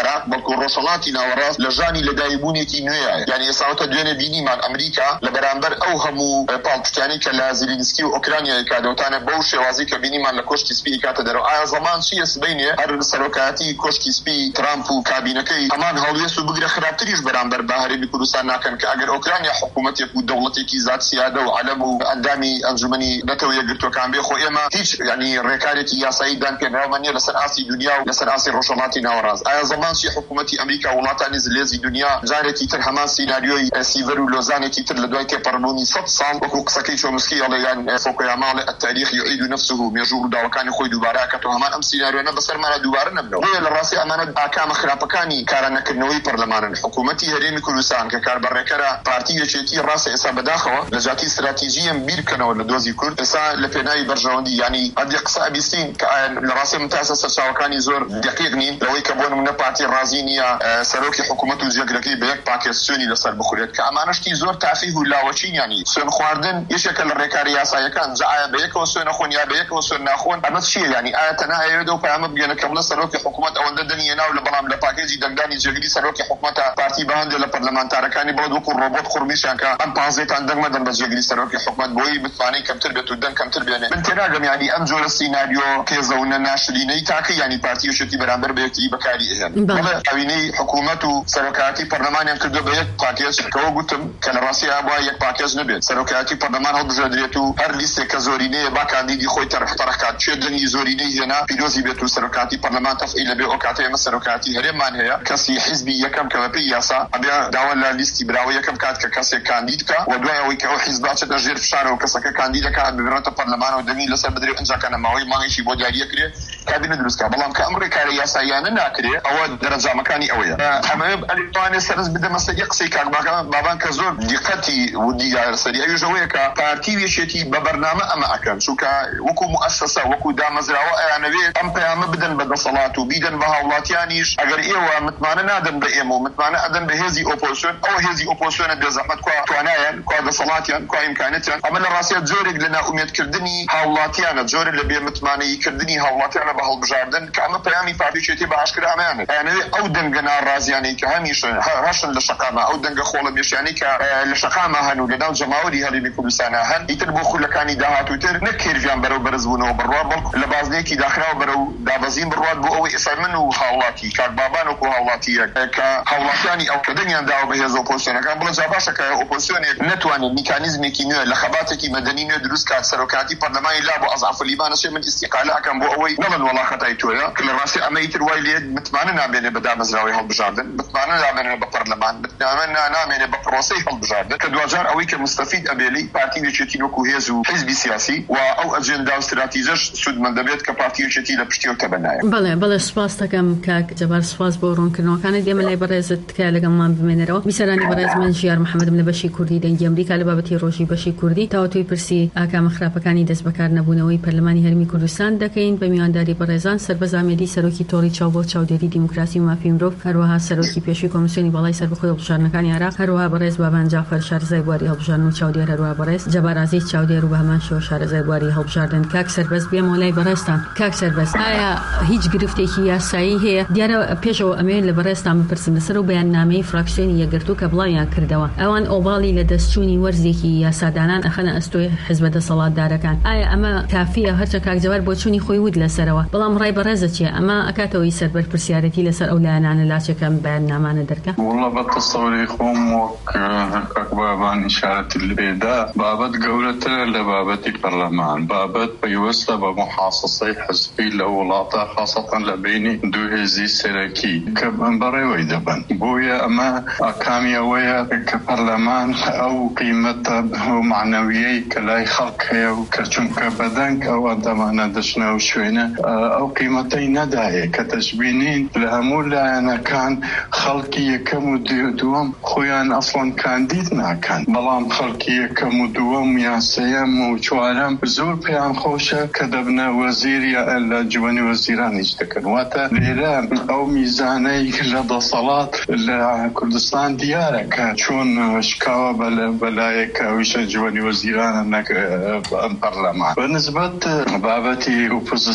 بەڵکو ڕۆژهەڵاتی ناوەڕاست لە ژانی لەدایکبوونێکی نوێیە. یعنی ئێستا دوێنێ بینیمان ئەمریکا لە بەرامبەر ئەو هەموو پاڵپشتیانی کە لە زیلینسکی و ئۆکرانیای کادەوتانە بەو شێوازی کە بینیمان لە کۆشتی سپی کاتە دەرەوە. ئایا زەمان چیە سبەینێ هەر سەرۆکایەتی کۆشتی سپی ترامپ و کابینەکەی هەمان هەڵوێست و بگرە خراپتریش بەرامبەر بە هەرێمی کوردستان ناکەن کە ئەگەر ئۆکرانیا حکوومەتێک و دەوڵەتێکی زات سیادە و عەلەم و ئەندامی ئەنجومەنی نەتەوە یەکگرتوەکان بێ خۆ ئێمە هیچ ینی ڕێکارێکی یاسایی دانپێنراومان نییە لەسەر ئاسی دنیا و لەسەر ئاسی ڕۆژهەڵاتی ناوەڕاست. ئایا زەمانشی حکوومەتی ئەمریکا وڵاتانی زلێزی دنیا جارێکی تر هەمان سیناریۆی سیڤەر و لۆزانێکی تر لە دوای تێپەڕبوونی 100 ساڵ وەکو قسەکەی چۆمسکی ئەڵێ یان فۆکویاما ئەڵێ التاریخ يعيد نفسه مێژوو ڕووداوەکانی خۆی دووبارە ئەکاتەوە هەمان ئەم سیناریۆنە بەسەرمانە دووبارە نەبنەوە. بۆیە لە ڕاستی ئەمانە ئاکامە خراپەکانی کارانەکردنەوەی پەرلەمانن. حکوومەتی هەرێمی کوردستان کە کاربەڕێکەرە پارتی یەکێتی ڕاستە ئێستا بەداخەوە لە جاتی استراتیژیەم بیر بکەنەوە لە دۆزی کورد ئێستا لە پێناوی بەرژەوەندی ینی ئەدی قسە ئەبیستین کە لە ڕاستی متاسە سەرچاوەکانی زۆر دقیق نین لەوەی کە بۆ نمونە پارتی ڕازی نییە سەرۆکی حکوومەت و جێگرەکەی بە یەک پاکێت سوێنی لەسەر بخورێت کە ئەمانشتی زۆر تافیه و لاوەچین ینی سوێن خواردن یەکێکە لە ڕێکاری یاسایەکان ئایا بە یەکەوە سوێنە خۆن یا بە یەکەوە سوێن ناخۆن ئەمە چییە ینی ئایا تەنها ئەوێدە و پەیامە بگەنە کە بڵێ سەرۆکی حکوومەت ئەوەندە دەنیێناو لە بەڵام لە پاکێجی دەنگدانی جێگری سەرۆکی حکوومەتە پارتی بەهەندێ لە پەرلەمانتارەکانی بڵێت وەکو ڕۆبۆت خوڕمیشان کە ئەم 15 دەنگ مەدەن بە جێگری سەرۆکی حکوومەت بۆی بتوانێت کەمتر بێت و دەنگ کەمتر بێنێ. من تێناگەم ینی ئەم جۆرە سیناریۆ پێزەونە ناشرینەی تاکە ینی پارتی یەکێتی بەرامبەر بە یەکتری بەکاری ئێهێن. بەڵێ ئەوینەی حکوومەت و سەرۆکایەتی پەرلەمانیان کردو بە یەک پاکێج کەوە گوتم کە لە ڕاستی ئابوا یەک پاکێج نەبێت. سەرۆکایەتی پەرلەمان هەڵبژێردرێت و هەر لیستێک کە زۆرینەیە با کاندیدی خۆی تەرخکات چێ دەنگی زۆرینەی هێنا پیرۆزی بێت و سەرۆکایەتی پەرلەمان تەفعیل لەبێ ئەو کاتە ئێمە سەرۆکایەتی هەرێممان هەیە کەسی حیزبی یەکەم کە بەپێی یاسا ئەبێ داوا لە لیستی براوە یەکەم کات کە کەسێک کاندید کە و دوای ئەوەی کە ئەو حیزبا چێتە ژێر فشارەوە کەسەکە کاندیدەکە ببرێتە پەرلەمان و دەنگی لەسەر بدرێت ئەنجاکە نەماوەی مانگێکی بۆ دیاریە کرێت کابینە دروستکە. بەڵام کە ئەم ڕێکارە یاساییانە ناکرێت ئەوە دەرەنجامەکانی ئەوەیە. ئەمە ئەلیوانێ سەرنج بدەمە سەر یەک قسەی کاک بابان کە زۆر دیقەتی ودی یارسەری ئەویژەوەیە کە پارتی وێشێتی بە بەرنامە ئەمە ئەکەن چونکە وەکو مؤسسە وەکو دامەزراوە ئەیانەوێت ئەم پەیامە بدەن بە دەسەڵات و بیدەن بە هاوڵاتیانیش ئەگەر ئێوە متمانە نادەن بە ئێمە و متمانە ئەدەن بە هێزی ئۆپۆزیسیۆن ئەو هێزی ئۆپۆزیسیۆنە بێزەحمەت کوا توانایان کوا دەسەڵاتیان کوا ئیمکانەتیان ئەمە لە ڕاستیە جۆرێک لە ناومێدکردنی هاوڵاتیانە جۆرێک لە بێمتمانەییکردنی هاوڵاتیانە بە هەڵبژاردن کە ئەمە پەیامی پارتیچێتی بە ئاشکرا ئەمەیانە ئەیانەوێت ئەو دەنگە ناڕازیانەی کە هەمیشە هەشن لە شەقامە ئەو دەنگە خۆڵە مێشیانەی کە لە شەقامە هەن و لەناو جەماوەری هەرێمی کوردستانە هەن ئیتر بۆ خولەکانی داهاتووتر نەک کێرژیان بەرەو بەرزبوونەوە بڕوا بەڵکو لە بازنەیەکی داخراوە بەرەو دابەزین بڕوات بۆ ئەوەی ئێستا من و هاوڵاتی کاک بابان وەکو هاوڵاتیەک کە هاوڵاتیانی ئەو کە دەنگیان داوە بە هێز ئۆپۆزیسیۆنەکان بڵێ جا باشە کە ئۆپۆزیسیۆنێک نەتوانێت میکانیزمێکی نوێ لە خەباتێکی مەدەنی نوێ دروست کات سەرۆکایەتی پەرلەمانی لا بۆ ئەزعەف لیبانەشێ من ئیستیقالە ئەکەم بۆ ئەوەی نەڵێن وەڵا خەتای تۆیە کە لە ڕاستی ئەمە ئیتر وای لێ متمانە نامێنێ بە دامەزراوەی هەڵبژاردن متمانە نامێنێ بە پەرلەمان متمانە نامێنێ بە پرۆسەی هەڵبژاردن کە دوجار ئەوەی کە مستەفید ئەبێلی پارتی وێچێتی وەکو هێز و حیزبی سیاسی و ئەو ئەجێندا و استراتیژەش سودمەند دەبێت کە پارتی وێچێتی لە پشتیەوە تەبەنایە. بەڵێ سپاس دەکەم کاک جەبار سپاس بۆ ڕوونکردنەوەکانت دێمە لای بەڕێزت تکایە لەگەڵمان بمێنەرەوە. بیسەرانی بەڕێز من ژیار محەممەدم لە بەشی کوردی دەنگی ئەمریکا لە بابەتی ڕۆژی بەشی کوردی تاوەتوی پرسی ئاکامە خراپەکانی دەست بەکار نەبوونەوەی پەرلەمانی هەرمی کوردستان دەکەین بە میوانداری بەڕێزان سەربەز ئامێدی سەرۆکی تۆڕی چاو بۆ چاودێری دیموکراسی و مافی مرۆڤ هەروەها سەرۆکی پێشووی کۆمیسیۆنی بەڵای سەربەخۆی هەڵبژاردنەکانی عێراق هەروەها بەڕێز بابان جعفەر شارەزای بواری هەڵبژاردن و چاودێر هەروەها بەڕێز جەبار عەزیز چاودێر و بە هەمان شێوە شارەزای بواری هەڵبژاردن. کاک سەربەز بێمەوە لای بەڕێزتان. کاک سەربەز ئایا هیچ گرفتێکی یاسایی هەیە؟ دیارە پێشەوە ئەمەوێت لە بەڕێزتان بپرسم لەسەر و بەیاننامەی فراکسیۆنی یەکگرتوو کە بڵاویان کردەوە ئەوان ئۆباڵی لە دەستچوونی وەرزێکی یاسادانان ئەخەنە ئەستۆی حزبە دەسەڵاتدارەکان. ئایا ئەمە کافیە هەرچە کاک جەبار بۆ چوونی خۆی ود لەسەرەوە بەڵام ڕای بەڕێزە چیە؟ ئەمە ئەکاتەوەی سەربەر پرسیارەتی لەسەر ئەو لایەنانە لاچەکەم بەیاننامانە دەرکە؟ وڵا بە تەسەوری خۆم وەک کاک بابان ئیشارەتی لێدا بابەت گەورەترە لە بابەتی پەرلەمان بابەت پەیوەستە بە محاسەسەی حزبی لە وڵاتە خاصەتەن لە بینی دوو هێزی سەرەکی کە بەڕێوەی دەبن بۆیە ئەمە ئاکامی ئەوەیە کە پەرلەمان ئەو قیمەتە معنەویەی کە لای خەڵک هەیە و کە چونکە بەدەنگ ئەو ئەندەمانە دەچنە و شوێنە ئەو قیمەتەی نەدایە کە تەشبینین لە هەموو لایەنەکان خەڵکی یەکەم و دووەم خۆیان ئەسڵەن کاندید ناکەن بەڵام خەڵکی یەکەم و دووەم یا سێەم و چوارەم زۆر پێیان خۆشە کە دەبنە وەزیر یا لە جوانی وەزیرانیش دەکەن واتە لێرە ئەو میزانەی لە دەسەڵات لە کوردستان دیارە کە چۆن شکاوە بەلایەکە ئەویشە جوانی وەزیرانە نەک ئەم پەرلەمان بەنسبەت بابەتی ئۆپۆزیسیۆن و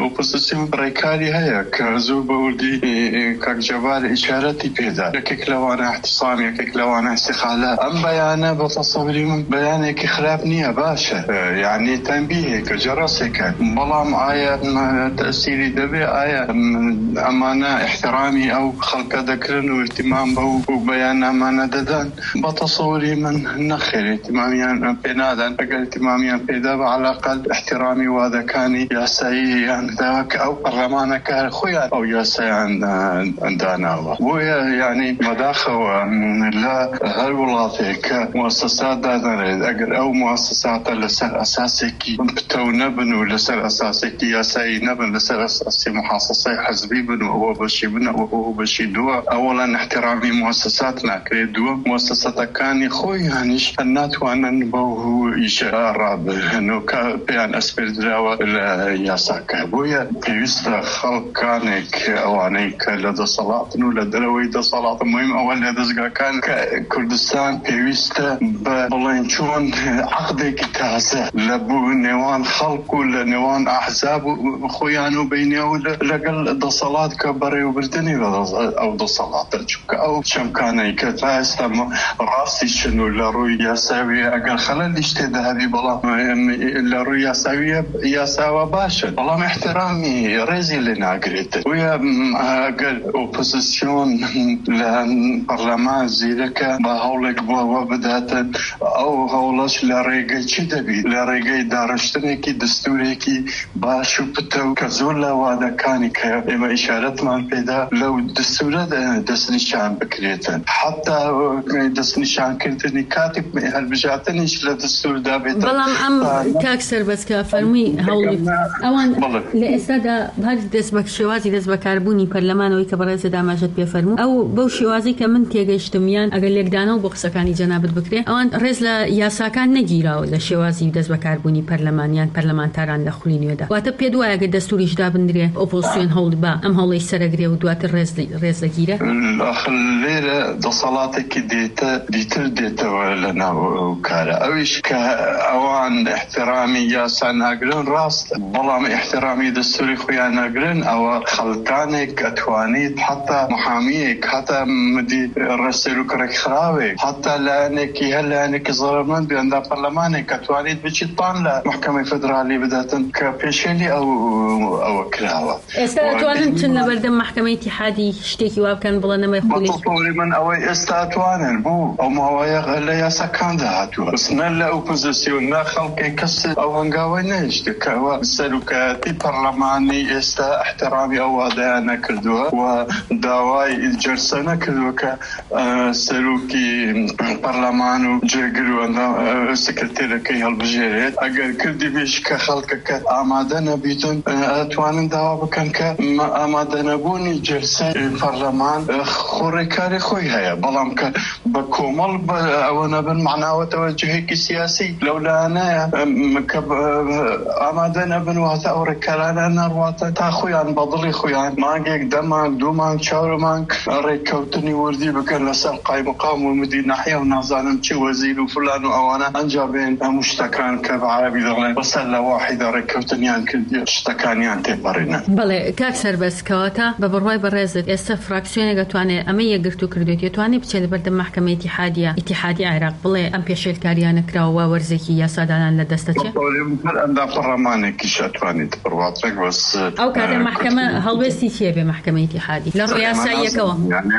ئۆپۆزیسیۆن ڕێکاری هەیە کە زۆر بەوردی کاک جەبار ئیشارەتی پێدا یەکێک لەوانە احتیسام یەکێک لەوانە استیخالە ئەم بەیانە بە تەسەوری من بەیانێکی خراپ نییە باشە یعنی تەنبیهێکە جەڕەسێکە بەڵام ئایا تەسیری دەبێ ئایا ئەمانە احترامی ئەو خەڵکە دەکردن و احتیمام بە و بەیان ئەمانە دەدەن بە تەسەوری من نەخێر احتیمامیان پێ نادەن ئەگەر احتیمامیان پێدا بە عەلاقەل احترامی وادەکانی یاساییان داوە کە ئەو پەرلەمانەکە خۆیان ئەو یاسایان داناوە بۆیە یعنی مەداخەوە لە هەر وڵاتێک کە موسسات دادەنێت ئەگەر ئەو موسساتە لەسەر ئەساسێکی پتەو نەبن و لەسەر ئەساسێکی یاسایی نەبن لەسەر ئەساسی محاسەسەی حەزبی بن و ئەوە بەشی بن و ئەوە بەشی دووە ئەوەڵەن احترامی موسسات ناکرێت دووە موسسەتەکانی خۆیانیش ناتوانن بەو ئیشە ڕابن و کە پێیان ئەسپێردراوە لە یاساکە بۆیە پێویستە خەڵکانێک ئەوانەی کە لە دەسەڵاتن و لە دەرەوەی دەسەڵات مهم ئەوە لە دەستگاکان کە کوردستان پێویستە بە بڵێن چۆن عەقدێکی تازە لە بوو نێوان خەڵک و لە نێوان ئەحزاب و خۆیان و بینێ و لەگەڵ دەسەڵات کە بەڕێوەبردنی ئەو دەسەڵاتە چونکە ئەو چەمکانەی کە تا ئێستا ڕاستی چن و لە ڕووی یاساوی ئەگەر خەلەلی شتێدا هەبی بەڵام لە ڕووی یاساویە یاساوە باشە بەڵام احترامی ڕێزی لێ ناگرێت ویە ئەگەر ئۆپۆزیسیۆن لە پەرلەمان زیرەکە بە هەوڵێک بووەوە بداتن ئەو هەوڵەش لە ڕێگەی چی دەبیت لە ڕێگەی داڕشتنێکی دستورێکی باش و پتە و کە زۆر لە وادەکانی کە ئێمە ئیشارەتمان پێدا لەو دستورە دەستنیشان بکرێتن حتا دەستنیشانکردنی کاتێک هەڵبژاتنیش لە دستوردا بێتن بەڵام ئەم کاک سەربەزکە فەرمووی هەوڵی ئەوان لە ئێستادا هەر دەست بە شێوازی دەست بەکاربوونی پەرلەمانەوەی کە بەڕێزە داماژت پێفەرموو ئەو بەو شێوازی کە من تێگەیشتمیان ئەگەر لێکدانەوە بۆ قسەکانی جەنابەت بکرێ ئەوان ڕێز لە یاساکان نەگیراوە لە شێوازی دەست بەکاربوونی پەرلەمانیان پەرلەمانتاران لە خولی نوێدا واتە پێ دوایە ئەگەر دەستوریشدا بندرێ ئۆپۆزیسیۆن هەوڵ با ئەم هەوڵەی سەرەگرێ و دواتر ڕێز دەگیرە لێرە دەسەڵاتێکی دیتر دێتەوە لە ناو کارە ئەویش کە ئەوان احترامی یاسا ناگرن ڕاستە بەڵام احترامی دەستوری خۆیان ناگرن ئەوە خەڵکانێک ئەتوانیت حتا محامیەک حتا مدی ڕێسەر و کڕێک خراوێک حتا لایەنێکی هەر لایەنێکی زەڕەمەند بێندا پەرلەمانێک ئەتوانیت بچیت پان لە محکەمەی فێدرالی بداتن کە پێشێلی ئەوە کراوە ئێستا ئەتوانن چن لە بەردەم محکەمەی ئیتیحادی شتێکی وا بکەن بڵێن نەمای خۆلی من ئەوەی ئێستا ئەتوانن بوو ئەو ماوەیە لە یاساکاندا هاتووە بسنە لە ئۆپۆزیسیۆن نا خەڵکی کەس ئەو هەنگاوی نەهێشتە کەوە سەرۆکایەتی پەرلەمانی ئێستا احترامی ئەو وادەیان نەکردووە و داوای جەرسە نەکردووە کە سەرۆکی پەرلەمان و جێگر و سکرتێرەکەی هەڵبژێرێت ئەگەر کردی بێش کە خەڵکەکە ئامادە نەبیتن ئەتوانن داوا بکەن کە ئامادە نەبوونی جەرسەی پەرلەمان خۆڕێکاری خۆی هەیە بەڵام کە بە کۆمەڵ ئەوە نەبن معناوەتەوە جهێکی سیاسی لەولانەیە کە ئامادە نەبن واتە ئەو ڕێکارانە نەڕواتە تا خۆیان بەدڵی خۆیان مانگێک دەمانگ دوومانگ چاوەمانگ ڕێککەوتنی وردی بکەن لەسەر قایمقام و مدی ناحیە و نازانم چی وەزیر و فلان و ئەوانە ئەنجابێن هەموو شتەکان کە بە عەرەبی دەڵێن بەسەر لە واحیدە ڕێککەوتنیان کردی شتەکانیان تێپەڕێنە بەڵێ کاک سەربەز کەواتە بە بڕوای بەڕێزت ئێستا فراکسیۆنێک دەتوانێت ئەمە یەکگرتو کردوێت دەتوانێت بچێت بەردەم محکەمەی ئیتیحادی عێراق بڵێ ئەم پێشێلکاریانە کراوە وەرزێکی یاسادانان لە دەستە چێ ئەندا پەرلەمانێکی شاتوانێت بڕواتێک بەس ئەو کاتە محکەمە هەڵوێستی چێ بێ محکەمەی ئیتیحادی لە ڕووی یاساییەکەوە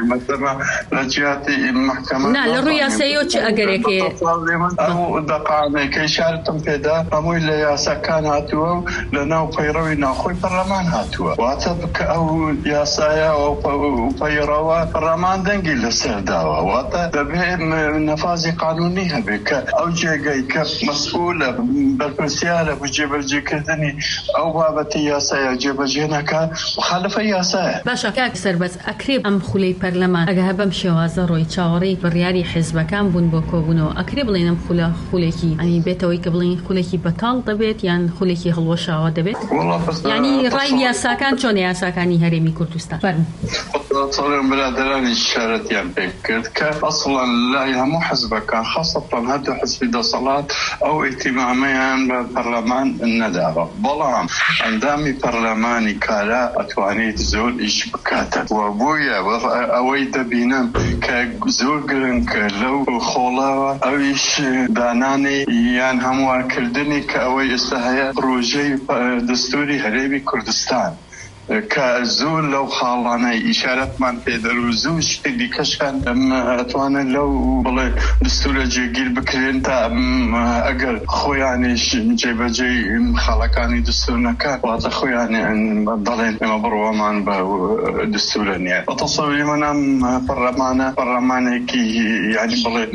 لە جیاتی محکەمە نا لە ڕووی یاساییەوە چ ئەگەرێکێ ئەو دەقانێکەی شارتم پێدا هەمووی لە یاساکان هاتووە و لە ناو پەیڕەوی ناخۆی پەرلەمان هاتووە واتە بکە ئەو یاسایە و پەیڕەوە پەرلەمان دەنگی لەسەر داوە واتە دەبێت نەفازی قانونی هەبێت کە ئەو جێگەی کە مەسئولە بەرپرسیارە بۆ جێبەجێکردنی ئەو بابەتی یاسایە جێبەجێ نەکات مخالفە یاسایە باشە کاک سەربەز ئەکرێ ئەم خولەی پەرلەمان ئەگە بەم شێوازە ڕۆی چاوەڕێی بڕیاری حیزبەکان بوون بۆ کۆبوونەوە ئەکرێ بڵێن ئەم خولێکی ئەنی بێتەوەی کە بڵێن خولێکی بەتاڵ دەبێت یان خولێکی هەڵوەشاوە دەبێت یعنی ڕای یاساکان چۆن یاساکانی هەرێمی کوردستان صاروا برادراني شارتيان بكرت كأصلا لا يهمو حزبك خاصة هذا حزب دصلات أو اهتماميان بالبرلمان الندارة بلام عندامي برلماني كالا أتوانيت زول إيش بكاتا وابويا أويد بينام كزول قرنك لو خولا أو إيش داناني يان هموا كردني كأوي استهيا روجي دستوري هريبي كردستان كزول لو خالنا إشارة من بيدر وزوج تدي كشان أتوانا لو بالله دستور جيل بكرين تا أجر خوياني جيب جي خالكاني دستورنا كان وهذا خوياني ضلين ما بروامان بدستورني أتصور منا برلمان كي يعني بالله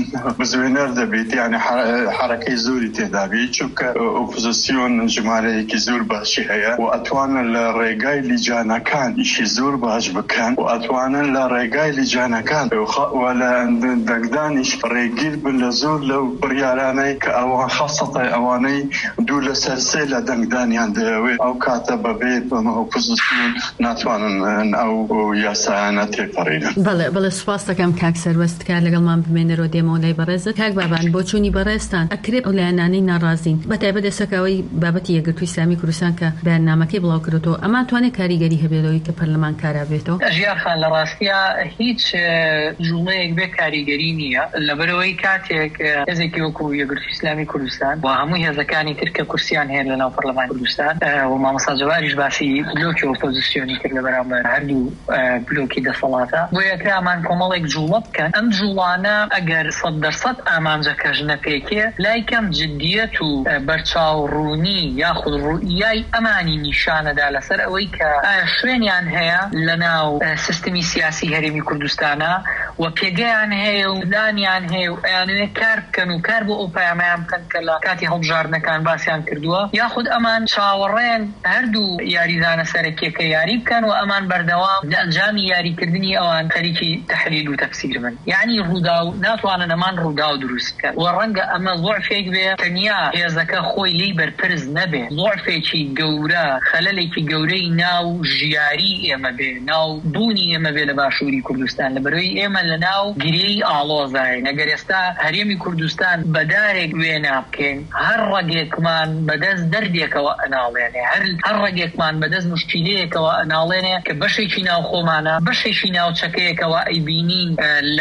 بزوينر دبيت يعني حركة زوري تدابي شوك أوبوزيسيون جماعية كي زور باشي هي وأتوانا الرئيس رجاي لجانا كان إشي زور باش بكان وأتوانا لا رجاي لجانا كان ولا دقدانش رجيل بالزور لو بريالاني كأوان خاصة أواني دولة سلسلة دقداني عند أو كاتب بيت أوبوزيسيون ناتوان أو ياسانا تفرينا. بله سپاس دکم کاک سروست که لگل من بمن رو دیمونای برزد کاک بابان بچونی برستان اکرب اولانانی نارازین بتابد سکوی بابتی اگر تو اسلامی کردستان که برنامه کی بلاو کردو اما توانه کاریگری هبیدوی که پارلمان کارا بیتو. اجیار خان لراستیا هیچ جمله یک به کاریگری نیه لبروی کاتیک از کی وکو اگر تو اسلامی کردستان و همون هزکانی ترک کرسیان هر لنا پارلمان کردستان و ما مساجوارش باسی بلوک اپوزیسیونی کرد برام هر دو بلوکی دستلاتا و یکرامان کاملک جولب کن ام جولانا اگر 100% آمانجا کجنه پیکه لایکم جدیت و برچاورونی یا خود رویای امانی نشانه دال سر اوی که شوینیان هیا لناو سیستمی سیاسی هرمی کردستانا و پیگیان هیا و دانیان هیا و یعنی کار کنو کار با اوپایمان کن کلا کاتی هلجار نکان باسیان کردوا یا خود امان شاورین هر دو یاری دانه سر که یاری کن و امان بردوام انجامی یاری کردنی اوان خلیکی تحلیل و تفسیر من یعنی روداو ناتوانا نمان روداو دروست کن ورنگ اما ضعفیک به تنیا هزکا خوی لی برپرز نبه ضعفیکی گورا خللیکی گوری ناو جیاری اما به ناو بونی اما به لباشوری کردستان لبروی اما لناو گریی آلوزای نگر استا هریمی کردستان بدارک وینا بکن هر رگیک من بدز دردیک و انالینه هر رگیک من بدز مشکلیک و انالینه که بشیچی ناو خومانا بشیچی ناو چکیک و ایبینین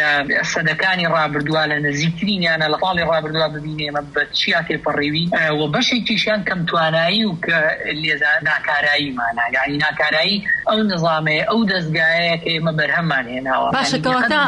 لصدکانی رابردوال نزیکرین یعنی لطالی رابردوال ببینه مبتشیاتی پریوی و بشیچی شان کم توانایی و که لیزا ناکارایی مانا یعنی ناکارایی او نظامه او دزگاه که مبرهم مانه ناوا باشه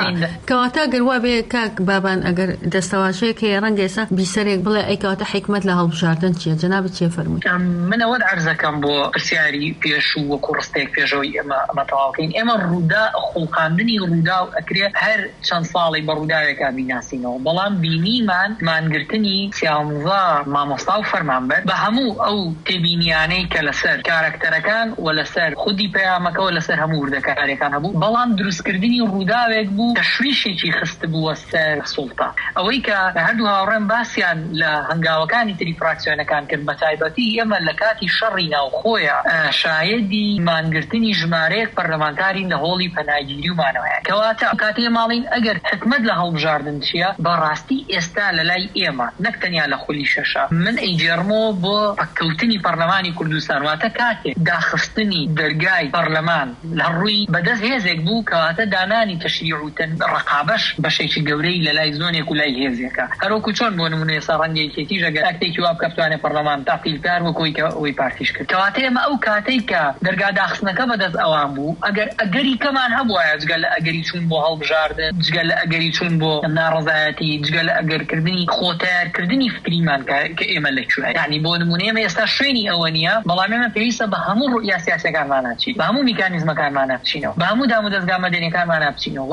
کواتا گروا به کاک بابان اگر دستواشه که رنگیسا بیسریک بلا ای کواتا حکمت لها بشاردن چیه جناب چیه فرمود من اود عرضکم با قرسیاری پیشو و کرستیک پیشوی اما تواقین اما رودا خلقاندنی رودا اکری هر چند سالی برودا که بیناسینو بلان بینی من گرتنی سیامزا مامستاو فرمان بد به همو او تبینیانه که لسر کارکترکان و لسر خودی پیامکه و لسر همو وردکارکان هبو بلان دروست کردنی رودا ویک بو تشویشی چی خست بو سر سلطه اوی که هر دو هاورن باسیان لهنگاوکانی تری فراکسیونکان کرد بتایباتی اما لکاتی شرینا و خویا شایدی مانگرتنی جمارک پرلمانتاری لهولی پناهگیری و مانوه کواتا کاتی مالین اگر حکمت لهو بجاردن چیه براستی استا للای ایما نکتنیا لخولی ششا من ایجرمو با پکوتنی پرلمانی کردستان واتا کاتی داخستنی درگای پرلمان لروی بدز هزک بو کواتا دانانی تشریعوتن رقابش بشیچی گوری للای زونی کلای هزکا هروکو چون بونمونه سارنگی کتیجا اکتی کیواب کفتوان پرلمان تعطیل کار و کوی که وی پارتیش کرد کواتا ما او کاتی که درگا داخستنکا بدز اوان بو اگری کمان هبو جگل اگری چون بو هل بجاردن جگل اگری چون بو نارضایتی جگل اگر کردنی خوتر کردنی فکری من که ایمال شوی یعنی بونمونه ما است شوینی اوانیا بلامه ما پیسا به همون رؤیا سیاسی کارمانه چی به همون میکانیزم کارمانه چینو به همون دامو دزگاه مدنی کارمانه چینو وقتی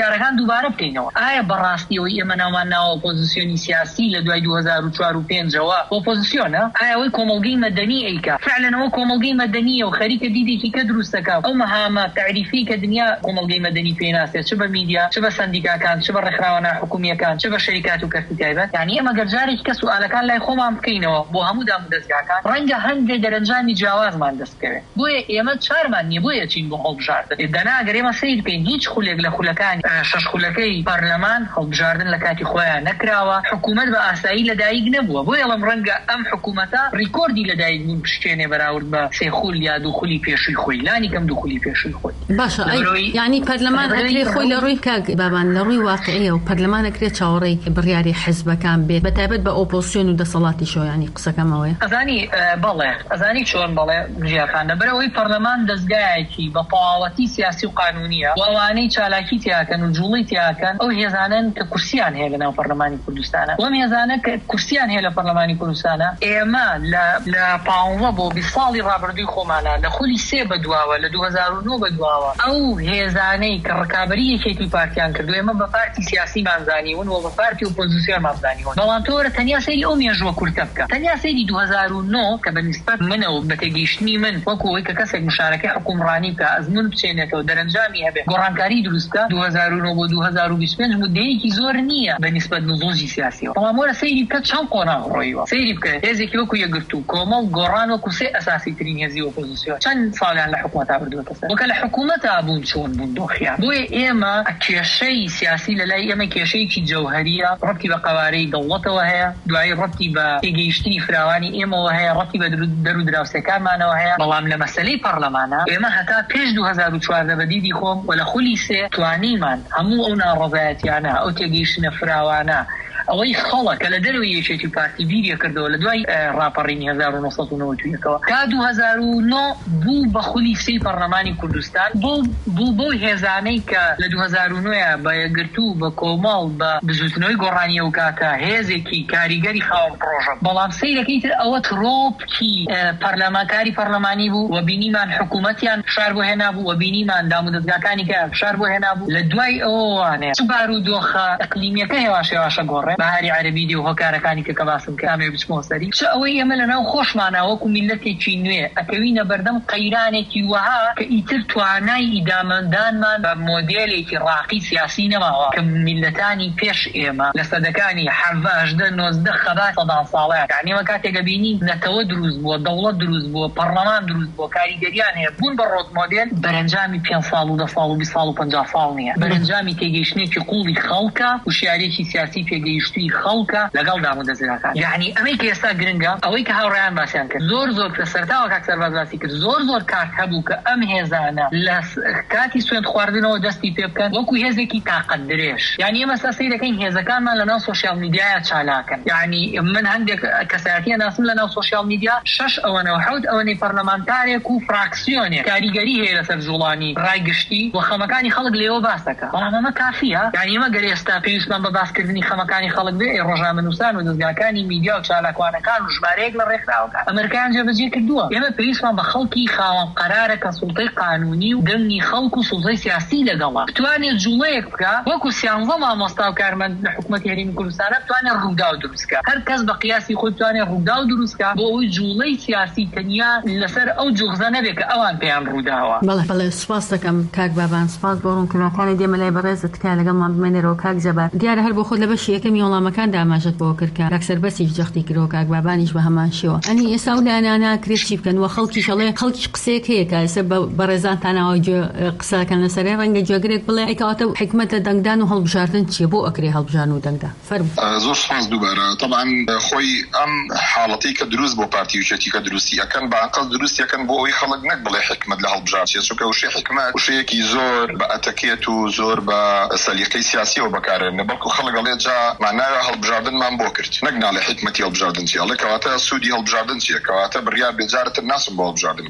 پرسیارەکان دووبارە بکەینەوە ئایا بەڕاستیەوەی ئێمە ناومان ناوە ئۆپۆزیسیۆنی سیاسی لە دوای 2004 و 5ەوە ئۆپۆزیسیۆنە ئایا ئەوەی کۆمەڵگەی مەدەنی ئەیکا فعلەنەوە کۆمەڵگەی مەدەنیە و خەریکە دیدێکی کە دروستەکە ئەو مەهامە تعریفی کە دنیا کۆمەڵگەی مەدەنی پێناسێت چ بە میدیا چ بە سندیکاکان چ بە ڕێکخراوە حکوومیەکان چ بە شەریکات و کەسی تایبەت یعنی ئێمە گەرجارێک کە سوالەکان لای خۆمان بکەینەوە بۆ هەموو دامودەستگاکان ڕەنگە هەندێک دەرەنجامی جیاوازمان دەستکەوێت بۆیە ئێمە چارمان نییە بۆیە چین بۆ هەڵبژاردن دەناگەر ئێمە سیر بکەین هیچ خولێک لە خولەکان شەش خولەکەی پەرلەمان هەڵبژاردن لە کاتی خۆیان نەکراوە حکوومەت بە ئاسایی لەدایک نەبووە بۆیە ئەڵەم ڕەنگە ئەم حکوومەتە ڕیکۆردی لەدایک بوون پشتێنێ بەراورد بە سێ خول یا دوو خولی پێشووی خۆی لانی کەم دوو خولی پێشووی خۆی باشە یعنی پەرلەمان ئەکرێ خۆی لە ڕووی کاک بابان لە ڕووی واقعیە و پەرلەمان ئەکرێت چاوەڕێی بڕیاری حیزبەکان بێت بەتایبەت بە ئۆپۆزیسیۆن و دەسەڵاتی شۆ ینی قسەکەمەوەیە ئەزانی بەڵێ ئەزانی چۆن بەڵێ ژیاکان لەبەرەوەی پەرلەمان دەستگایەکی بە تەواوەتی سیاسی و قانونیە و ئەوانەی چالاکی تیاکەن و جوڵی تیاکەن ئەو هێزانن کە کورسیان هەیە لەناو پەرلەمانی کوردستانە وەم هێزانە کە کورسیان هەیە لە پەرلەمانی کوردستانە ئێمە لە 15 بۆ 20 ساڵی ڕابردووی خۆمانە لە خولی 3 بەدواوە لە 2009 بەدواوە ئەو هێزانەی کە ڕکابەری یەکێتی پارتیان کردو ئێمە بە پارتی سیاسی مازانیون و بە پارتی ئۆپۆزیسیۆن مازانیون بەڵام تۆرە تەنیا سەیری ئەو مێژووە کورتە بکە تەنیا سەیری 2009 کە بەنسبەت منەوە بە تێگەیشتنی من وەکوەوەی کە کەسێک مشارەکەی حکومڕانی بکە ئەزمون بچێنێتەوە دەرەنجامی هەبێ گۆڕانکاری دروستکە 2009 بۆ 2025 مودەیەکی زۆر نییە بەنسبەت نزوڵی سیاسیەوە بەڵام وەرە سەیری بکە چەند قۆناغڕۆیەوە سەیری بکە هێزێکی وەکو یەکگرتو کۆمەڵ گۆڕان وەکو سێ ئەساسی ترین هێزی ئۆپۆزیسیۆن چەند ساڵیان لە حکوومەتا بردووەتە سەر وەکە لە حکوومەتا بوون چۆن بوون دۆخیان بۆیە ئێمە کێشەی سیاسی لەلای ئێمە کێشەیەکی جەوهەریە ڕەبتی بە قەوارەی دەوڵەتەوە هەیە دوای ڕەبتی بە تێگەیشتنی فراوانی ئێمەوە هەیە ڕەبتی بە دەرو دراوسەکانمانەوە هەیە بەڵام لە مەسەلەی پەرلەمانە ئێمە هەتا پێش 2014 بەدیدی خۆم و لە خولی 3 توانیمان هەموو ئەو ناڕەزایەتیانە ئەو تێگەیشتنە فراوانە ئەوەی خەڵک کە لە دەروی یەکێتی پارتی بیریە کردەوە لە دوای ڕاپەڕینی 1990 تا 2009 بوو بە خولی 3 پەرلەمانی کوردستان بوو بۆ هێزانەی کە لە 2009 بە یەکگرتو بە کۆمەڵ بە بزوتنەوەی گۆڕانی ئەو کاتە هێزێکی کاریگەری خاوەن پرۆژە بەڵام سەیرەکەی تر ئەوە ترۆپکی پەرلەمانکاری پەرلەمانی بوو و بینیمان حکوومەتیان فشار بۆ هێنا بوو و بینیمان دامودەستگاکانی کە فشار بۆ هێنا بوو لە دوای ئەوانێ چ بارودۆخە ئەقلیمیەکە هێواشێواشە گۆڕێ بەهاری عەربی دی و هۆکارەکانی کە باسم کە ئەمێ بچمەوە سەری چ ئەوەی ئێمە لەناو خۆشمانەوە وەکو میلەتێکی نوێ ئەکەوینە بەردەم قەیرانێکی وەها کە ئیتر توانای ئیدامەندانمان بە مۆدێلێکی ڕاقی سیاسی نەماوە کە میلەتانی پێش ئێمە لە سەدەکانی 18 خەبات سەدان ساڵەیە یعنی ئێمە کاتێکە بینین نەتەوە دروست بووە دەوڵەت دروست بووە پەرلەمان دروست بووە کاریگەریان هەیە بوون بە ڕۆڵ مۆدێل بەرەنجامی 5 ساڵ و 10 ساڵ و 20 ساڵ و 50 ساڵ نییە بەرەنجامی تێگەیشتنێکی قوڵی خەڵکە وشیارێکی سیاسی پێگەیشتوی خەڵکە لەگەڵ دامودەستگاکان یعنی ئەمەی کە ئێستا گرنگە ئەوەی کە هاوڕێیان باسییان کرد زۆر کە سەرتاوە کاک سەرباز باسی کرد زۆر کات هەبوو کە ئەم هێزانە لە کاتی سوێند خواردنەوە دەستی پێ بکەن وەکو هێزێکی تاقەت درێژ یعنی ئێمە سەسی دەکەین هێزەکانمان لەناو سوشیال میدیایە چالاکن یعنی من هەندێک کەسایەتیە ناسم لەناو سوشیال میدیا 6 ئەوەنەوە 7 ئەوەنەی پەرلەمانتارێک و فراکسیۆنێک کاریگەری هەیە لەسەر جوڵانی ڕایگشتی و خەمەکانی خەڵک لێوە باس دەکات بەڵام ئەمە کافیە یعنی ئێمە گەر ئێستا پێویستمان بە باسکردنی خەمەکانی خەڵک بێ ڕۆژنامەنووسان و دەستگاکانی میدیا و چالاکوانەکان و ژمارەیەک لە ڕێکخراوەکان ئەمریکایان جێبەجێ کردووە ئێمە پێویستمان بە خەڵکی خاوەن قەرارە کە سوڵتەی قانونی و دەنگی خەڵک و سوڵتەی سیاسی لەگەڵا بتوانێت جوڵەیەک بکە وەکو 13 مامۆستا و کارمەند لە حکوومەتی هەرێمی کوردستانە بتوانێت ڕوودا و دروستکە هەر کەس بە قیاسی خۆی بتوانێت ڕوودا و دروستکە بۆ ئەوەی جوڵەی سیاسی تەنیا لەسەر ئەو جوغزە نەبێت کە ئەوان پێیان ڕووداوە. بەڵێ سپاس دەکەم کاک بابان سپاس بۆ ڕوونکردنەوەکانی دێمە لای بەڕێزت کا لەگەڵمان بمێنێرەوە کاک جەبار دیارە هەر بۆ خۆت لە بەشی یەکەمی وەڵامەکان داماژەت بۆ کرد کاک سەربەسیش جەختی کردەوە کاک بابانیش بە هەمان شێوە ئەنی ئێستا و لایەنانە کرێت چی بکەن و خەڵکی شەڵێ خەڵکی قسەیەک هەیە کە ئێستا بەڕێزانتانەوە قسەکەن لەسەرێ ڕەنگە جێگرێک بڵێ ئەیکەواتە حکمەتە دەنگدان و هەڵبژاردن چییە بۆ ئەکرێ هەڵبژاردن و دەنگدا زۆر سپاس دووبارە طبعا خۆی ئەم حاڵەتی کە دروست بۆ پارتی وچەتی کە دروستی ئەەکەن بەعقل دروست یەکەن بۆ ئەوی خەڵک نەک بڵێ حکمت لە هەڵبژار چێچکە وشەی حکمت وشەیەکی زۆر بە ئەتەکێت و زۆر بە سەلیقەی سیاسیەوە بەکارێنە بەڵکو خەڵک ئەڵێ جا ناوی هەڵبژاردنمان بۆ کرد نەک ناڵێ حکمەتی هەڵبژاردن چیاڵێ کەواتە سوودی هەڵبژاردن چییە کەواتە بڕیار بێجارت ناسم بۆ هەڵبژاردن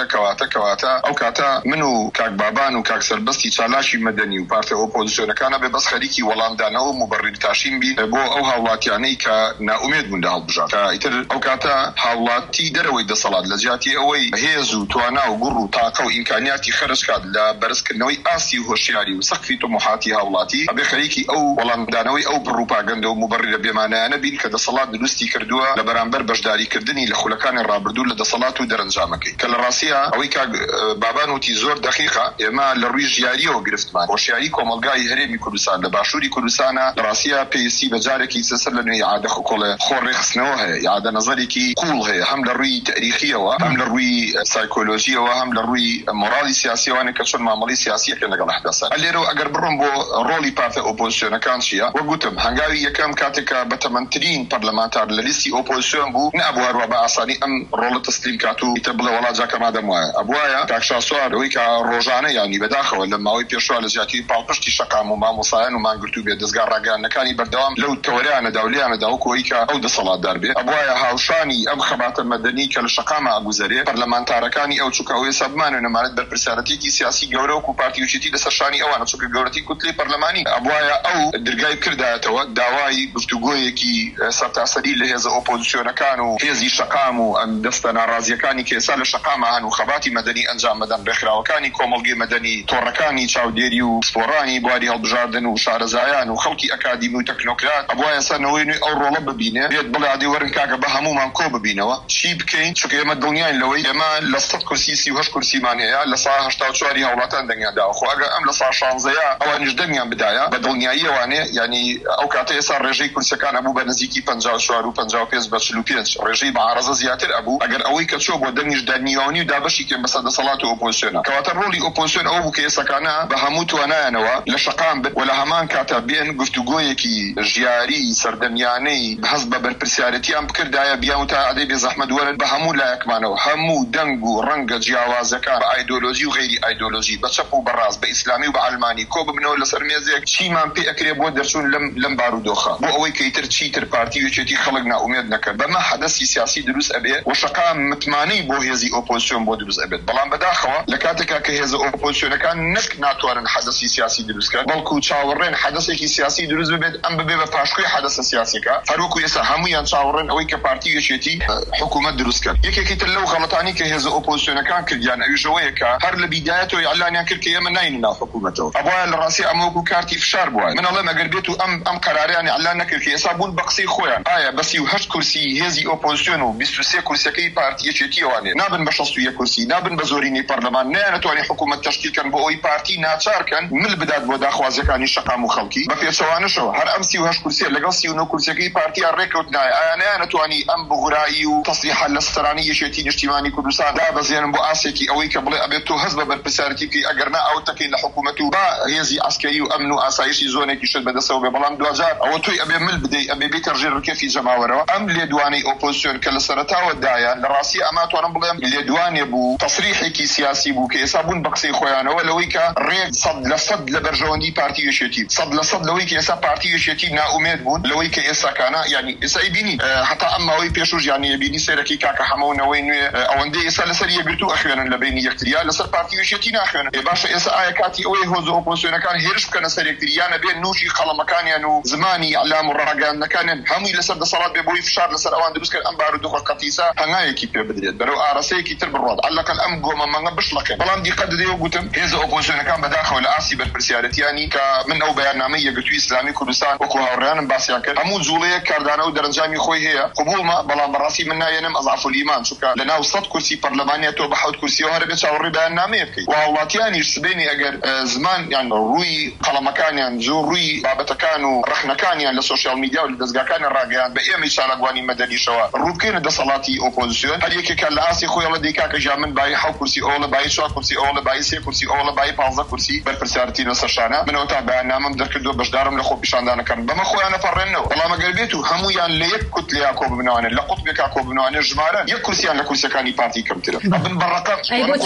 کەواتە ئەو کاتە من و کاک بابان و کاک سەربەستی چالاشی مەدەنی و پارتە ئۆپۆزیسیۆنەکانە بێ بەس خەریکی وەڵامدانەوە و مبەڕیر تاشین بین بۆ ئەو هاوڵاتیانەی کە ناومێد بوون لە هەڵبژار کە ئیتر ئەو کاتە هاوڵاتی دەرەوەی دەسەڵات لە جیاتی ئەوەی هێز و توانا و گوڕ و تاقە و ئیمکانیاتی خەرج کات لە بەرزکردنەوەی ئاسی و هۆشیاری و سەقفی تۆمۆحاتی هاوڵاتی ئەبێ خەریکی ئەو وەڵامدانەوەی ئەو پڕوپاگەندە و مبەڕیرە بێمانایانە بین کە دەسەڵات دروستی کردووە لە بەرامبەر بەشداریکردنی لە خولەکانی ڕابردوو لە دەسەڵات و دەرەنجامەکەی کە لە ڕاستیە ئەوەی کاک بابان وتی زۆر دقیقە ئێمە لە ڕووی ژیاریەوە گرفتمان هۆشیاری کۆمەلگای هەرێمی کوردستان لە باشووری کوردستانە لە ڕاستیە پێویستی بەجارێکی سەر لە نوێی عادە خۆڵێ خۆڕێخستنەوە هەیە یادە نەزەرێکی قوڵ هەیە هەم لە ڕووی تاریخیەوە هەم لە ڕووی سایکۆلۆژیەوە هەم لە ڕووی مۆراڵی سیاسیەوانە کە چۆن مامەڵی سیاسیەکە لەگەڵ حدەسە لێرەوە ئەگەر بڕۆم بۆ ڕۆڵی پارتە ئۆپۆزیسیۆنەکان چییە وەگوتم هەنگاوی یەکەم کاتێکە بەتەمەنترین پەرلەمانتار لە لیستی ئۆپۆزیسیۆن بوو نەبوو هەروە بە ئاسانی ئەم ڕۆڵە تەسلیم کات و ئیتر بڵێ وەڵا جاکە مادەم وایە ئەبوایە کاک شاسوار ئەوەی کە ڕۆژانە یانی بەداخەوە لە ماوەی پێشوا لە زیاتی پاڵپشتی شەقام و مامۆسایان و مانگرتوو بێت دەستگا ڕاگەیاندنەکانی بەردەوام لەو تەوەریانەدا و لیانەدا وەکەوەی کە ئەو دەسەڵاتدار بێت ئەبوایە هاوشانی ئەم خەباتە مەدەنی کە لە شەقامە ئەگوزەرێ پەرلەمانتارەکانی ئەو چووکە ئەوەی سەبمانە نەمانێت بەرپرسیارەتێکی سیاسی گەورە و پارتیوچێتی لەسەر شانی ئەوانە چووکە گەورەتی کوتلەی پەرلەمانی ئەبوایە ئەو دەرگای کردایەتەوە داوای گفتوگۆیەکی سەرتاسەری لە هێزە ئۆپۆزیسیۆنەکان و هێزی شەقام و ئەم دەستە ناڕازیەکانی کە ئێستا لە شەقامە هەن و خەباتی مەدەنی ئەنجام بدەن ڕێکخراوەکانی کۆمەڵگەی مەدەنی تۆڕەکانی چاودێری و سپۆڕانی بواری هەڵبژاردن و شارەزایان و خەڵکی ئەکادیمی و تەکنۆکرات ئەبوایە سەرنەوەی نوێی ئەو ڕۆڵە ببینێ بێت بڵێ عادی وەرن کاکە بە هەمومان کۆ ببینەوە چی بکەین چونکە ئێمە دڵنیاین لەوەی ئێمە لە 100 کورسی 38 کورسیمان هەیە لە سا 84 هەوڵاتان دەنگیانداوە خۆ ئەگەر ئەم لە سا 16 ئەوانیش دەنگیان بدایە بە دڵنیایی ئەوانێ یعنی ئەو کاتە ئێستا ڕێژەی کورسەکان ئەبوو بە نزیکی 54 و 55 بە 45 ڕێژەی بەعارەزە زیاتر ئەبوو ئەگەر ئەوەی کە چۆ بۆ دەنگیش دانیوانی و دابەشی کێن بەسەر دەسەڵات و ئۆپۆزیسیۆنە کەواتە ڕۆڵی ئۆپۆزیسیۆن ئەو بوو کە ئێستاکانە بە هەموو توانایانەوە لە شەقام بێت و لە هەمان کاتە بێن گفتوگۆیەکی ژیاری سەردەمیانەی هەست بە بەرپرسیارەتیان بکردایە بیان و تا ئەدەی بێ زەحمەت وەرن بە هەموو لایەکمانەوە هەموو دەنگ و ڕەنگە جیاوازەکان بە ئایدۆلۆژی و غەیری ئایدۆلۆژی بە چەپ و بەڕاست بە ئیسلامی و بە ئەلمانی کۆ ببنەوە لەسەر مێزێک چیمان پێ ئەکرێ بۆ دەرچوون لەم بارودۆخە بۆ ئەوەی کە ئیتر چیتر پارتیوێتی خەڵک ناومێد نەکرد بەمە حەدەسی سیاسی دروست ئەبێ و شەقام متمانەی بۆ هێزی ئۆپۆزیسیۆن بۆ دروست ئەبێت بەڵام بەداخەوە لە کاتێکا کە هێزە ئۆپۆزیسیۆنەکان نەک ناتوانن حەدەسی سیاسی دروستکەن بەڵکو چاوەڕێن حەدەسێکی سیاسی دروست ببێت ئەم ببێ بە پاشکۆی حەدەسە سیاسیەکە هەروەکو ئێستا هەموویان چاوەڕێن ئەوەی کە پارتیوێتی حکوومەت دروست کرد یەکێکی تر لەو غەڵەتانی کە هێزە ئۆپۆزیسیۆنەکان کردیان ئەویژەوەیە کە هەر لە بیدایەتەوە ئەلانیان کرد کە ئێمە ناین ناو حکوومەتەوە ئەوایە لە ڕاستی ئەمەوەکو کارتی فشار بووە من ئەڵێم ئەگەر بێت و ئەم قەراریانی ئەلان نەکرد کە ئێستا بوون بە قسەی خۆیان ئایا بە 38 کورسی هێزی ئۆپۆزیسیۆن و 23 کورسەکەی پارتیەکێتیەوانێ نابن بە 61 کورسی نابن بە زۆرینەی پەرلەمان نەیانەتوانێت حکوومەت تەشکیلکەن بۆ ئەوەی پارتی ناچارکەن مل بدات بۆ داخوازیەکانی شەقام و خەڵکی بە پێچەوانەشەوە هەر ئەم 38 کورسیە لەگەڵ 39 کورسەکەی پارتیان ڕێکەوتنایە ئایا نەیانەتوانی ئەم بغورایی و تەسلیحە لە سەرانی یەکێتی نیشتیمانی کوردستان دابەزێنن بۆ ئاسێکی ئەوەی کە بڵێ ئەبێت تۆ هەست بە بەرپرسیارەتی بکەی ئەگەرنا ئەو تەکەین لە حکوومەت و با هێزی عەسکەری و ئەمن و ئاسایشی زۆنێکی شت بەدەستەوە بێ بەڵام دوجار ئەوە توی ئەبێ مل بدەی ئەبێ بێتە ڕژێر ڕکێفی جەماوەرەوە ئەم لێدوانەی ئۆپۆزیسیۆن کە لە سەرەتاوەدایە لە ڕاستی ئەما توانم بڵێم لێدوانێ بوو تەسریحێکی سیاسی بوو کە ئێستا بوون بە قسەی خۆیانەوە لەوەی کە ڕێک 100% لە بەرژەوەندی پارتیوێشێتی 100% لەوەی کە ئێستا پارتیوێشێتی ناومێد بوون لەوەی کە ئێستاکانە یعنی ئێستا بینی حتا ئەم ماوەی پێشوش یانی بینی سێرەکی کاکە حەمەونەوەی نوێ ئەوەندەی ئێستا لەسەر یەکگرتو ئەخوێنن لە بینی یەکتریا لەسەر پارتیوێشێتی ناخوێنن باشە ئێستا ئایا کاتی ئەوەی هۆزە ئۆپۆزیسیۆنەکان هێرش بکەنە سەر یەکتریانە بێن نوشی خەڵەمەکانیان و زمانی ئەعلام و ڕاگەاندنەکانیان هەمووی لەسەر دەسەڵات بێ بۆی فشار لەسەر ئەوان دروستکرد ئەم بارودۆخە قەتیسا هەنگایەکی پێ بدرێت بەرەو ئارەسەیەکی تر بڕات عەلەقەل ئەم گۆمە مەنگە بشڵەکەن بەڵام دیقەت دەدەی و گوتم هێزە ئۆپۆزیسیۆنەکان بەداخەوە لە ئاسی بەرپرسیارەتیانی کە من ئەو بەیاننامەی یەکگرتووی ئیسلامی کوردستان وەکو هاوڕێیانم باسییان کرد هەموو جوڵەیە کاردانە و دەرەنجامی خۆی هەیە قبوڵمە بەڵام بەڕاستی من نایەنم ئەضعف الئیمان چونکە لەناو 100 کورسی پەرلەمانیە تۆ بە 7 کورسیەوە هەرە بێت چاوەڕێی بەیاننامەیە بکەیت و هاوڵاتیانیش سبەینی ئەگەر زمان یان ڕووی قەڵەمەکانیان زۆر ڕووی بابەتەکان و ڕەخنەکانیان لە سۆشیال میدیا و لە دەستگاکانی ڕاگەیان بە ئێمەی چالاگوانی مەدەنیشەوە ڕووبکەینە دەسەڵاتی ئۆپۆزیسیۆن هەر یەکێکە لە ئاسی خۆی ئەڵە دیکا کە ژامن بای 7 کورسی ئەوڵە بای 4 کورسی ئەوڵە بای 3 کورسی ئەوڵە بای 15 کورسی بەرپرسیارەتی لەسەر شانە منەوە تا بەیاننامەم دەرکردو بەشدارم لە خۆ پیشاندانەکەم بەمە خۆیان نەپەڕێنەوە بەڵام ئەگەر بێت و هەموویان لە یەک کوتلیا کۆ ببنەوانێت لە قوتبێکا کۆ ببنەوانێت ژمارە یەک کورسیان لە کورسەکانی پارتی کەمترە بن بەڕەقەم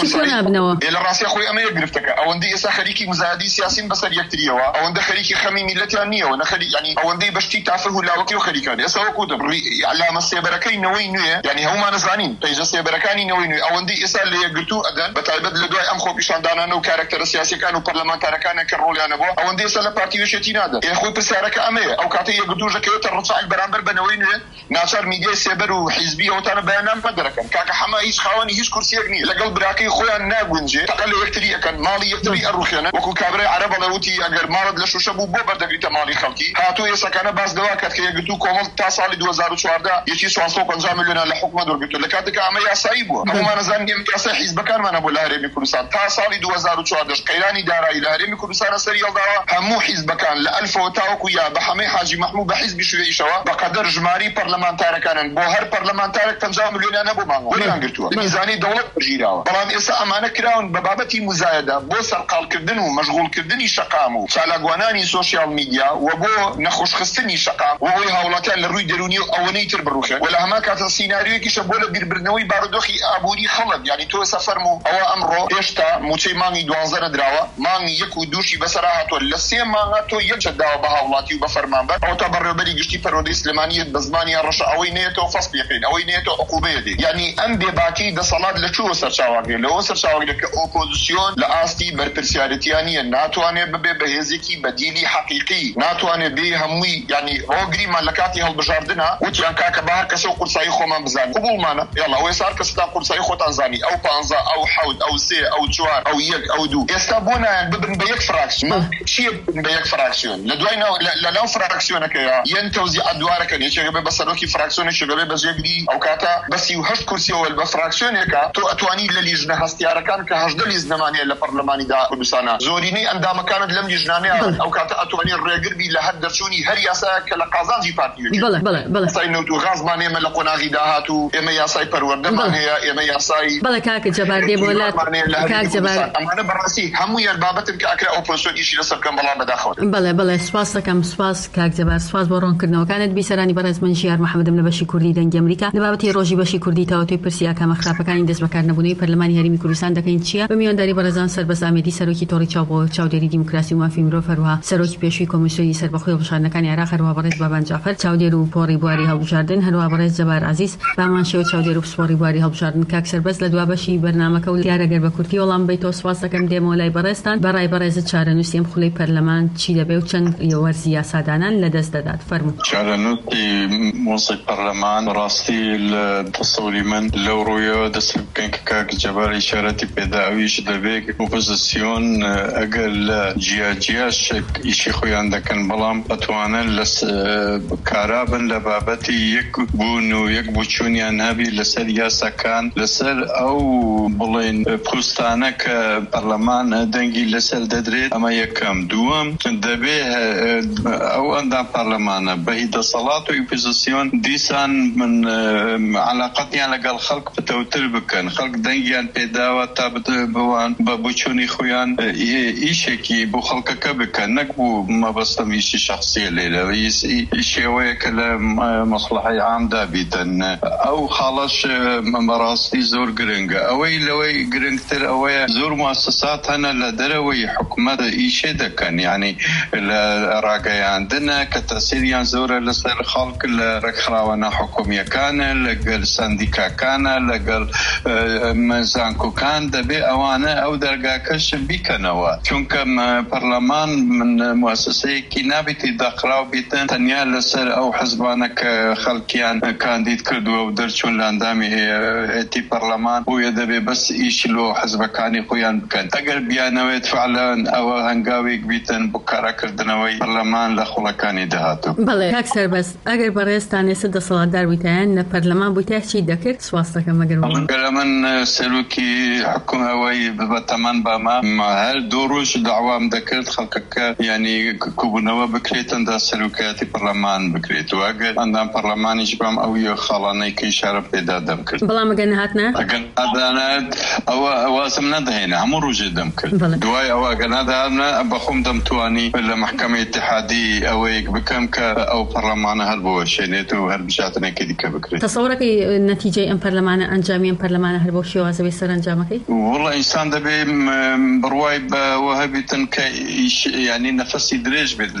لە ڕاستی خۆی ئەمە یەک گرفتەکە ئەوەندەی ئێستا خەریکی مزایدی سیاسین بەسەر یەکتریەوە ئەوەندە خەریکی خەمی میلەتیان نییەوە نەخەری يعني ئەوەندەی بەشتی تافه و لاوەکی و خەریکان ئێستا وەکو علامە سێبەرەکەی نەوەی نوێ یعنی هەمومان نزانین پەیزە سێبەرەکانی نەوەی نوێ ئەوەندەی ئێستا لە یەکگرتو ئەدەن بەتایبەت لە دوای ئەم خۆپیشاندانانە و کارکتەرە سیاسیەکان و پەرلەمانتارەکانە کە ڕۆڵیانە بووە ئەوەندەی ئێستا لە پارتی وێشێتی نادەن خۆی پرسیارەکە ئەمەیە ئەو کاتەی یەکگرتو ژەکەوێتە ڕچال بەرامبەر بەنەوەی نوێ ناچار میدیای سێبەر و حیزبی ئەوتانە بەیانام مەدەرەکەن کاکە حەما هیچ خاوەنی هیچ کورسیەک نییە لەگەڵ براکەی خۆیان ناگونجێ تەقە لە یەکتری ئەکەن ماڵی یەکتری ئەڕوخێنن وەکو کابرای عەرەب بەڵێوتی ئەگەر ماڵت لە شوشە بوو بۆ بەردەگریتە ماڵی خەڵکی هاتوو ئێسەکانە باس دەوا کات کە یەکگرتو کۆمەڵ تا ساڵی 2014 یەکی 450 میلیۆن لە حکومەت وەرگرتو لە کاتێکە ئەمە یاسایی بووە هەمومان نەزانین یاسای حیزبەکانمانە بۆ لە هەرێمی کوردستان تا ساڵی 2014 قەیرانی دارایی لە هەرێمی کوردستانە سەری هەڵداوە هەموو حیزبەکان لە ئەلفەوە تاوەکو یا بە حەمەی حاجی مەحموود بە حیزبی شوێیشەوە بەقەدەر ژماری پەرلەمانتارەکانن بۆ هەر پەرلەمانتارێک 50 میلیۆن هەبوو مانگەوە وەریان گرتووە میزانی دەوڵەت بژیراوە بەڵام ئێستا ئەمانە کراون بە بابەتی مزایەدە بۆ سەرقاڵکردن و مەشغوڵکردنی شەقام و چالاکوانانی سۆشیال میدیا و بۆ نەخۆشخستنی شەقام و بۆی هاوڵاتیان لە ڕووی دەرونی و ئەوەنەی تر بڕوخێن و لە هەما کاتە سیناریۆیەکیشە بۆ لە بیربردنەوەی بارودۆخی ئابووری خەڵک یعنی تۆ ئێستا فەرموو ئەوە ئەمڕۆ هێشتا موچەی مانگی 12 نەدراوە مانگی 1 و 2 بەسەرا هاتووە لە 3 مانگە تۆ یەکجە داوە بە هاوڵاتی و بە فەرمانبەر ئەو تا بەڕێوەبەری گشتی پەروەردەی سلێمانیەت بە زمانی ڕەشە ئەوەی نێتەوە فەسڵ یەکەین ئەوەی نێتەوە عقوبەیە دێ یعنی ئەم بێباکی دەسەڵات لە چووە سەرچاوەگرێ لەوە سەرچاوەگرێ کە ئۆپۆزیسیۆن لە ئاستی بەرپرسیارەتیانیە ناتوانێت ببێ بە هێزێکی بەدیلی حەقیقی ناتوانێت بێ هەمووی یعنی ڕۆگریمان لە کاتی هەڵبژاردنە وتیان کاکە بە هەر کەسە و قورسایی خۆمان بزانین قبوڵمانە یاڵا ئەوێ سار کەستا قورسایی خۆتان زانی ئەو 15 ئەو 7 ئەو 3 ئەو 4 ئەو 1 ئەو 2 ئێستا بۆ نایان ببن بە یەک فراکسیۆن چیە ببن بە یەک فراکسیۆن لە دوای لەناو فراکسیۆنەکەیە یەن تەوزیع دوارەکەن یەکێکە بێ بە سەرۆکی فراکسیۆنێکێکە بێ بە جێگری ئەو کاتە بە 38 کورسیەوە بە فراکسیۆنێکە تۆ ئەتوانی لە لیژنە هەستیارەکان کە 18 لیژنەمانەیە لە پەرلەمانیدا کوردستانە زۆرینەی ئەندامەکانت لەم لیژنانەیە ئەو کاتە ئەتوانی ڕێگربی لە هەر دەرچوونی هەر یاسایە کە لە قازانجی پارتیوێتی یاسای نەوت و غازمان ئێمە لە قۆناغی داهات و ئێمە یاسای پەروەردەمان هەیە ئێمە یاسای بەڵێ کاکە جەبار دێ بۆلات کاک جەبار ئەمانە بەڕاستی هەموویان بابەتن کە ئەکرا ئۆپۆزیسیۆن ئیشی لەسەر بکەن بەڵام بەداخەوە بەڵێ سوپاس دەکەم سوپاس کاک جەبار سوپاس بۆ ڕوونکردنەوەکانت بیسەرانی بەڕێز من ژیار محەممەدم لە بەشی کوردی دەنگی ئەمریکا لە بابەتی ڕۆژی بەشی کوردی تاوەتۆی پرسی ئاکامە خراپەکانی دەست بەکار نەبوونەوەی پەرلەمانی هەرێمی کوردستان دەکەین چییە بە میوانداری بەڕێزان سەربەز ئامێدی سەرۆکی تۆڕی چاو بۆ چاودێری دیموکراسی و مافی مرۆڤ هەروەها سەرۆکی پێشووی کۆمیسیۆنی سەربەخۆی هەڵبژاردنەکانی عێراق هەروەها بەڕێز بابان جعفەر چاودێر و پۆڕی بواری هەڵبژاردن هەروەها بەڕێز جەبار عەزیز بامان شێوە چاودێر و پسپۆڕی بواری هەڵبژاردن کاک سەربەز لە دوا بەشی بەرنامەکە و دیارەگەر بە کورتی وەڵام بیتەوە سوپاس دەکەم دێمەوە لای بەڕێزتان بەڕای بەڕێزت چارەنووسیم خولەی پەرلەمان چی دەبێ و چەند وەرزی یاسادانان لە دەست دەدات فەرموو چارەنووسی موسڵی پەرلەمان ڕاستی لە تەسەوری من لەو ڕۆیەوە دەست بکەین کە کاک جەبار ئیشارەتی پێدا ئەویش دەبێت ئۆپۆزیسیۆن ئەگەر لە جیاجیاشێک ئیشی خۆیان دەکەن بەڵام ئەتوانن لە کارابن لە بابەتی یەک بوون و یەک بووچوونیان هەبی لەسەر یاساکان لەسەر ئەو بڵێن پوستانە کە پەرلەمان دەنگی لەسەر دەدرێت ئەمە یەکەم دووەم دەبێ ئەو ئەندام پەرلەمانە بەهی دەسەڵات و ئۆپۆزیسیۆن دیسان من علاقەتیان لەگەڵ خەڵک بتەوتر بکەن خەڵک دەنگیان پێداوە تا بوان بە بووچوونی خۆیان ئیشێکی بۆ خەڵکەکە بکەن نەک بوو مەبەستم ئیشی شەخسیە لێرە شێوەیە کە لە مەسلحەی عامدا بیتن ئەو خاڵەش بەڕاستی زۆر گرنگە ئەوەی لەوەی گرنگتر ئەوەیە زۆر موسسات هەنە لە دەرەوەی حکومەت ئیشێ دەکەن یعنی لە ڕاگەیاندنە کە تەسیریان زۆرە لەسەر خەڵک لە ڕێکخراوە حکومیەکانە لەگەڵ سەندیکاکانە لەگەڵ زانکۆکان دەبێ ئەوانە ئەو دەرگاکەش بیکەنەوە چونکە پەرلەمان من موسسەیەکی نابێتی داخراو بیتن تەنیا لەسەر ئەو حزبانە کە خەڵکیان کاندید کردووە و دەرچوون لە ئەندامی هەیەتی پەرلەمان بۆیە دەبێ بەس ئیشی لۆ حزبەکانی خۆیان بکەن ئەگەر بیانەوێت فعلەن ئەوە هەنگاوێک بیتن بۆ کارەکردنەوەی پەرلەمان لە خوڵەکانی داهاتوو. بەڵێ کاک سەربەز ئەگەر بەڕێزتان ئێستا دەسەڵاتدار بوویتیان لە پەرلەمان بوویتە چی دەکرد سواس دەکەم ئەگەر من سەرۆکی حکومەوەی بەتەمان باما هەر دوو ڕۆژ داوام دەکرد خەڵکەکە یعنی کوبوونەوە بکرێتەندا سەرۆکایەتی پەرلەمان بکرێت و ئەگەر ئەندام پەرلەمانیش بام ئەو خاڵانەی کە ئیشارە پێدا دەمکرد بەڵام ئەگەر نەهاتنە ئەوە ئەوازم نەدەهێنا هەموو ڕۆژێ دەمکرد دوای ئەوە ئەگەر نەداهاتنە بەخۆم دەمتوانی لە محکەمەی اتحادی ئەوەیەک بکەم کە ئەو پەرلەمانە هەر بۆ شوێنێت و هەر بژاتنێکی دیکە بکرێت. تەسەوڕەکەی نەتیجەی ئەم پەرلەمانە ئەنجامی ئەم پەرلەمانە هەر بۆ شێوازەوەی سەرئەنجامەکەی وڵا ئینسان دەبێ بڕوای بەوە هەبیتن کە یعنی نەفەسی درێژ بێت لە ئیشکردن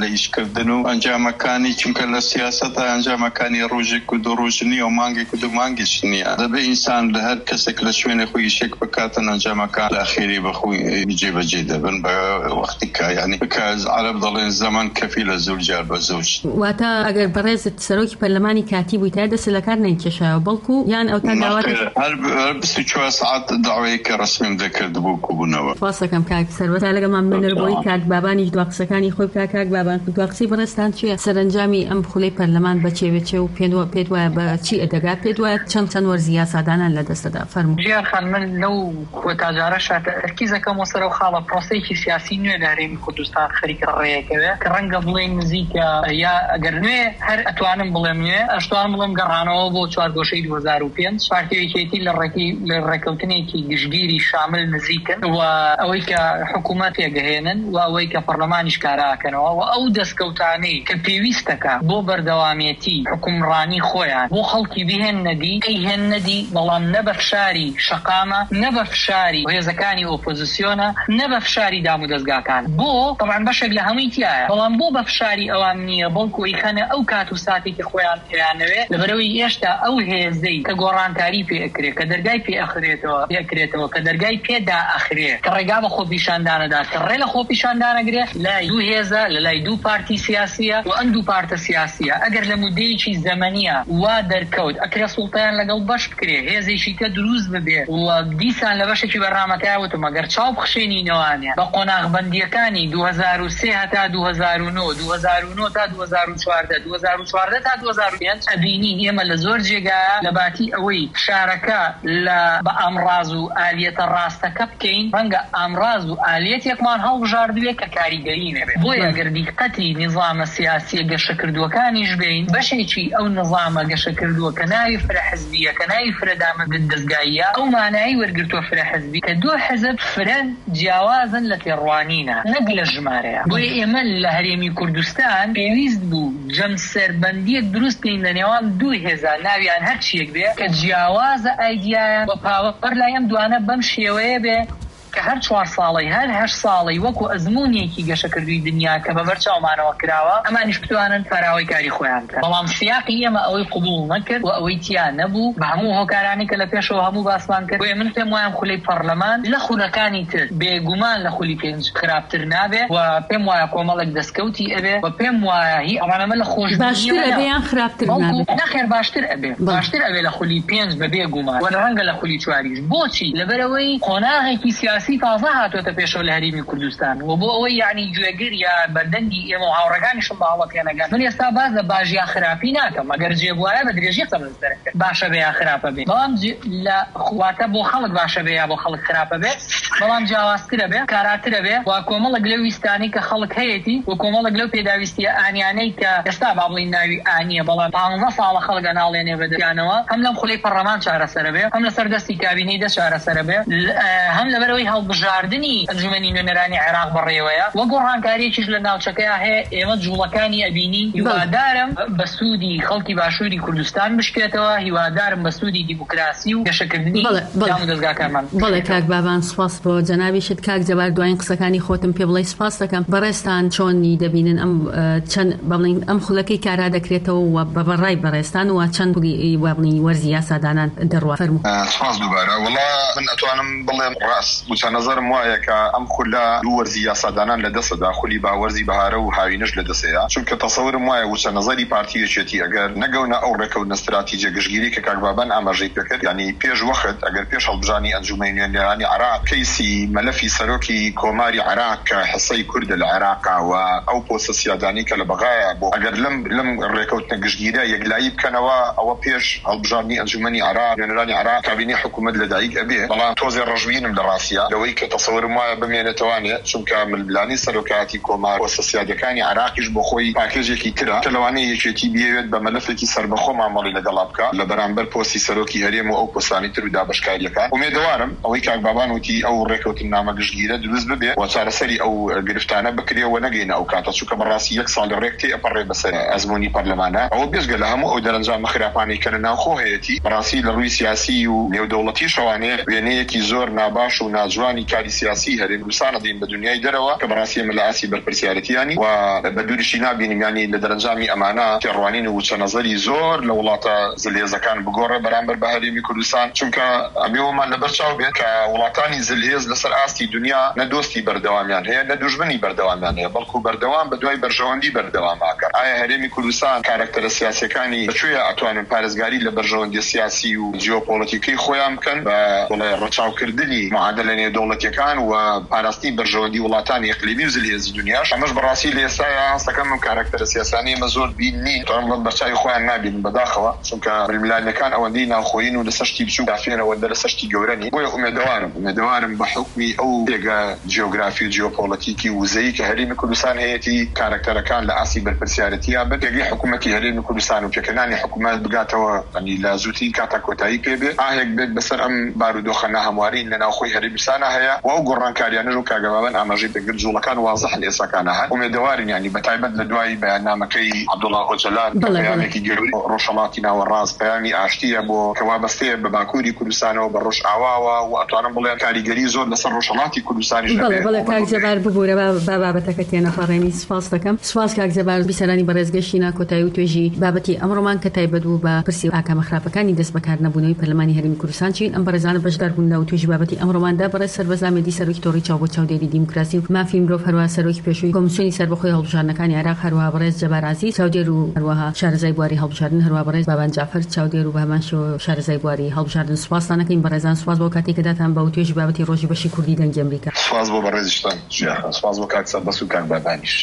کردن و ئەنجامەکانی چونکە لە سیاسەتە ئەنجامەکانی ڕۆژێک و دوو ڕۆژ نییە و مانگێک و دوو مانگیش نییە دەبێ ئینسان لە هەر کەسێک لە شوێنی خۆی شێک بکاتن ئەنجامەکان لە ئاخیری بەخۆی جێبەجێ دەبن بە وەختی کە یعنی بکە عەرەب دەڵێن زەمان کەفیلە زوجار بە زوج. واتە ئەگەر بەڕێزت سەرۆکی پەرلەمانی کاتی بووی تا دەست لە کار نەیکێشایەوە بەڵکو یان ئەو تا داوات هەر 24 ساعت داوای کە ڕسمیم دەکرد بۆ کوبوونەوە. سپاس دەکەم کاک سەربەت لەگەڵمان بنەربەوەی کاک بابانیش دوا قسەکانی خۆی بکا. کاک بابان دوا قسەی بەڕێستان چییە؟ سەرنجامی ئەم خولەی پەرلەمان بەچێوێچێ و پێت وایە بە چی ئەدەگات؟ پێت وایە چەند وەرزی یاسادانان لە دەستەدا؟ فەرموو. ژیان خان من لەو کۆتاجارەشە تەرکیزەکەم وە سەر و خاڵە پرۆسەیەکی سیاسی نوێ لە هەرێمی کوردستان خەریکە ڕێیەکەوێ کە ڕەنگە بڵێن نزیکە یا ئەگەر نوێ هەر ئەتوانم بڵێم نوێ ئەشتوانم بڵێم گەڕانەوە بۆ چوارگۆشەی 2005 پارتیەکێتی لە ڕێکەوتنێکی گشتگیری شامل نزیکن و ئەوەی کە حکوومەت تێگەهێنن و ئەوەی کە پەرلەمانیش کاراکەنەوە و ئەو دەستکەوتانەی کە پێویستەکە بۆ بەردەوامێتی حکومڕانی خۆیان بۆ خەڵکی بهێن نەدی ئەیهێن نەدی بەڵام نە بە فشاری شەقامە نە بە فشاری هێزەکانی ئۆپۆزیسیۆنە نە بە فشاری دام و دەستگاکان بۆ طبعاً بەشێک لە هەمووی تایە بەڵام بۆ بە فشاری ئەوان نییە بەڵکو ئەیخەنە ئەو کات و ساتێکی خۆیان پێیانەوێ لەبەرەوەی ئێشتا ئەو هێزەی کە گۆڕانکاری پێ ئەکرێت کە دەرگای پێکرێتەوە کە دەرگای پێدا ئەخرێ کە ڕێگا بە خۆ پیشاندانەدا کە ڕێ لە خۆ پیشاندانەگرێ لای دوو هێزە لە لای دوو پارتی سیاسیە و ئەم دوو پارتە سیاسیە ئەگەر لە مودەیەکی زەمەنیە وا دەرکەوت ئەکرێ سوڵتەیان لەگەڵ بەش بکرێ هێزێکی کە دروست ببێ و دیسان لە بەشێکی بەرنامەکەیاوتم ئەگەر چاو بخشێنینەوەیان بە قۆناغبەندیەکانی 2003 هەتا 2009 2009 تا 2014 2014 تا 2005 ئەبینین ئێمە لە زۆر جێگایە لە باتی ئەوەی شارەکە بە ئامڕاز و ئالیەتە ڕاستەکە بکەین ڕەنگە ئامڕاز و ئالیەتێکمان هەڵبژاردوێت کە کاریگەری نەبێت بۆیە ئەگەر دیقەتی نیزامە سیاسی گەشەکردووەکانیش بین بەشێکی ئەو نظامە گەشەکردووە کە ناوی فرەحزبیە کە ناوی فرەدامە دەستگاییە ئەو مانایی وەرگرتووە فرەحزبی کە دوو حزب فرەن جیاوازن لە تێڕوانینە نەک لە ژمارەیە بۆیە ئێمە لە هەرێمی کوردستان پێویست بوو جەم سەربەندیەک دروست بکەین لە نێوان دوو هێزە ناویان هەرچیەک بێ کە جیاوازە ئایدیایە بە پاوەپەر لایم دوانە بەم شێوەیە بێ کە هەر 4 ساڵی هەر 8 ساڵی وەکو ئەزمونێکی گەشەکردووی دنیا کە بە بەرچاومانەوە کراوە ئەمانیش بتوانن فراوەی کاری خۆیان بکەن بەڵام سیاقی ئێمە ئەوەی قبول نەکرد و ئەوەی تیا نەبوو بە هەموو هۆکارانی کە لە پێشەوە هەموو باسمان کرد بۆیە من پێم وایە خولەی پەرلەمان لە خولەکانی تر بێگومان لە خولی 5 خراپتر نابێ و پێم وایە کۆمەڵێک دەستکەوتی ئەبێ و پێم وایە هی ئەمانەمە لە خۆش باشتر ئەبێ یان خراپتر نابێ نەخێر باشتر ئەبێ لە خولی 5 بە بێگومان و ڕەنگە لە خولی 4 بۆچی لەبەرەوەی قۆناغێکی سیاسی تازە هاتووە پێشەوە لە هەرێمی کوردستان و بۆ ئەوەی یعنی گوێگر یا بەردەنگی ئێمە و هاوڕەکانیشم باوە پێنەگەن من ئێستا باز لە باشیا خراپی ناکەم ئەگەر جێبوایە بە درێژی قەبەزدەرەکە باشە بێ یا خراپە بێ بەڵام لە خواتە بۆ خەڵک باشە بێ یا بۆ خەڵک خراپە بێ بەڵام جیاوازترە بێ کاراترە بێ و کۆمەڵک لەو ویستانی کە خەڵک هەیەی و کۆمەڵک لەو پێداویستیە ئانیانەی کە ئێستا با بڵین ناوی ئانیە بەڵام 15 ساڵە خەڵکە ناڵێنێ بەدەستیانەوە هەم لەم خولەی پەرلەمان چارەسەرە بێ هەم لەسەر دەستی کابینەی دەست چارەسەرە بێ هەم لەبەرەوەی هەڵبژاردننی ئەنجومەنی نوێنەرانی عێراق بەڕێوەیە وە گۆڕانکاریەکیش لە ناوچەکەیە هەیە ئێمە جوڵەکانی ئەبینین هیوادارم بە سوودی خەڵکی باشووری کوردستان بشکێتەوە هیوادارم بە سوودی دیموکراسی و گەشەکردنی جام و دەستگاکانمان. بەڵێ کاک بابان سپاس بۆ جەنابیشت. کاک جەبار دوایین قسەکانی خۆتم پێ بڵێ سپاس دەکەم. بەڕێستان چۆنی دەبینن ئەم چەند بڵین ئەم خولەکەی کارا دەکرێتەوە و بەڕای بەڕێستان و چەند بڵین وەرزی یاسادانان دەڕوا فەرموو. سپاس دووبارە وڵا من ئەتوانم بڵێم ڕاست وچە نەزەرم وایە کە ئەم خولە وەرزی یاسادانان لە دەستەدا خولی باوەرزی بەهارە و هاوینش لە دەستەیە چونکە تەسەورم وایە وچە نەزەری پارتیەکێتی ئەگەر نەگەونە ئەو ڕێکەوتنە استراتیجیە گشتگیری کە کاک بابان ئاماژەی پێکرد یعنی پێش وەخت ئەگەر پێش هەڵبژانی ئەنجومەی نوێنەرانی عێراق کەیسی مەلەفی سەرۆکی کۆماری عێراق کە حسەی کوردە لە عێراقا و ئەو پۆستە سیادانی کە لە بەغایە بۆ ئەگەر لەم ڕێکەوتنە گشتگیرە یەکلایی بکەنەوە ئەوە پێش هەڵبژاردنی ئەنجومەنی عێراق نوێنەرانی عێراق کابینەی حکوومەت لەدایک ئەبێ بەڵام تۆزێ ڕەشبینم لە ڕاستیە لەوەی کە تەسەورم وایە بمێنێتەوانێ چونکە ملبلانی سەرۆکاتی کۆمار پۆستە سیادەکانی عێراقیش بۆ خۆی پاکێجێکی ترە کە لەوانەیە یەکێتی بێوێت بە مەلەفێکی سەربەخۆ مامەڵی لەگەڵا بکە لە بەرامبەر پۆستی سەرۆکی هەرێم و ئەو پۆستانی تر و دابەشکاریەکان ومێدەوارم ئەوەی کاک بابان وتی ئەو ڕێکەوتن نامە گشتگیرە دروست ببێ و چارەسەری ئەو گرفتانە بکرێەوە نەگەینە ئەو کاتە چونکە بەڕاستی 1 ساڵ ڕێک تێ ئەپەڕێ بەسەر ئەزمموی پەرلەمانە ئەوە بێژگە لە هەموو ئەو دەرەنجام خراپانی کە لە ناوخۆ هەیەی بەڕاستی لە ڕووی سیاسی و نێودەوڵەتی شەوانەیە وێنەیەکی زۆر ناباش و ناجوان جوانی کاری سیاسی هەرێمی کوردستان دەین بە دنیای دەرەوە کە بەڕاستی ئێمە لە ئاسی بەرپرسیارەتیانی و بە دووریشی نابینیم ینی لە دەرەنجامی ئەمانە تێڕوانین و چەنەزەری زۆر لە وڵاتە زلهێزەکان بگۆڕێ بەرامبەر بە هەرێمی کوردستان چونکە ئەمێوەمان لەبەرچاو بێت کە وڵاتانی زلهێز لەسەر ئاستی دنیا نە دۆستی بەردەوامیان هەیە نە دوژمنی بەردەوامیان هەیە بەڵکو بەردەوام بە دوای بەرژەوەندی بەردەواماکە. ئایا هەرێمی کوردستان کارکتەرە سیاسیەکانی بەکوێ ئەتوانن پارێزگاری لە بەرژەوەندی سیاسی و جیۆپۆلیتیکەی خۆیان بکەن بە ڕەچاوکردنی معادلە نێودەوڵەتیەکان و پاراستنی بەرژەوەندی وڵاتانی ئیقلیمی و زلهێزی دنیاش ئەمەش بەڕاستی لە ئێستاە هەستەکەم کارکتەرە سیاسانی ئەمە زۆر بین نین تۆم بەرچاوی خۆیان نابین بەداخەوە چونکە ململانەکان ئەوەندەی ناوخۆین و لەسەر شتی بچوو دافێنەوە لەسەر شتی گەورەنی بۆیە ئومێدەوارم بە حکمی ئەو پێگە جیۆگرافی و جیۆپۆلیتیکی وزەیی کە هەرێمی کوردستان هەیەی کارکتەرەکان لە ئاسی بەرپرسیارەتیە بەگەی حکوومەتی هەرێمی کوردستان و پێکەنانی حکوومەت بگاتەوە ینی لە زووترین کاتە کۆتایی پێبێ ئاهێک بێت بەسەر ئەم بارودۆخە ناهەموارین لە ناوخۆی هەرێمی کوردستانە هەیە و ئەو گۆڕانکاریانە و کاگەبابەن ئاماژەی پێگرت جوڵەکان وازەحن ئێساکانە هەن ئومێدەوارین ینی بەتایبەت لە دوای بەیاننامەکەی عەبدوڵڵاه ئۆجەلال پەیامێکی گەورەی ڕۆژهەڵاتی ناوەڕاست پەیامی ئاشتیە بۆ کە وابەستەیە بە باکووری کوردستانەوە بە ڕۆژ ئاواوە و ئەتوانم بڵێن کاریگەری زۆر لەسەر ڕۆژهەڵاتی کوردستانیش هەبێت. بەڵێ کاک جەبار ببوورە بە بابەتەکە تێنەپەڕێنی سپاس دەکەم. سپاس کاک جەبار بیسەرانی بەڕێزگەشتینا کۆتایی و توێژی بابەتی ئەمڕۆمان کە تایبەت بوو بە پرسی ئاکامە خراپەکانی دەست بەکار نەبوونەوەی پەرلەمانی هەرێمی کوردستان چین ئەم بەڕێزانە بەشدار بوون و توێژی بابەتی ئەمڕۆماندا بەڕێز سەربەز ئامێدی سەرۆکی تۆڕی چاو بۆ چاودێری دیموکراسی و مافی مرۆڤ هەروەها سەرۆکی پێشووی کۆمیسیۆنی سەربەخۆی هەڵبژاردنەکانی عێراق هەروەها بەڕێز جەبار عەزیز چاودێر و هەروەها شارەزای بواری هەڵبژاردن هەروەها بەڕێز بابان جعفەر چاودێر و بەهەمان شێوە شارەزای بواری هەڵبژاردن. سوپاستان دەکەین بەڕێزان. سوپاس بۆ کاتێک کە داتان بە توێژی بابەتی ڕۆژی بەشی کوردی دەنگی ئەمریکا. سوپاس بۆ بەڕێزیشتان. سوپاس بۆ کاک سەربەز و کاک بابانیش.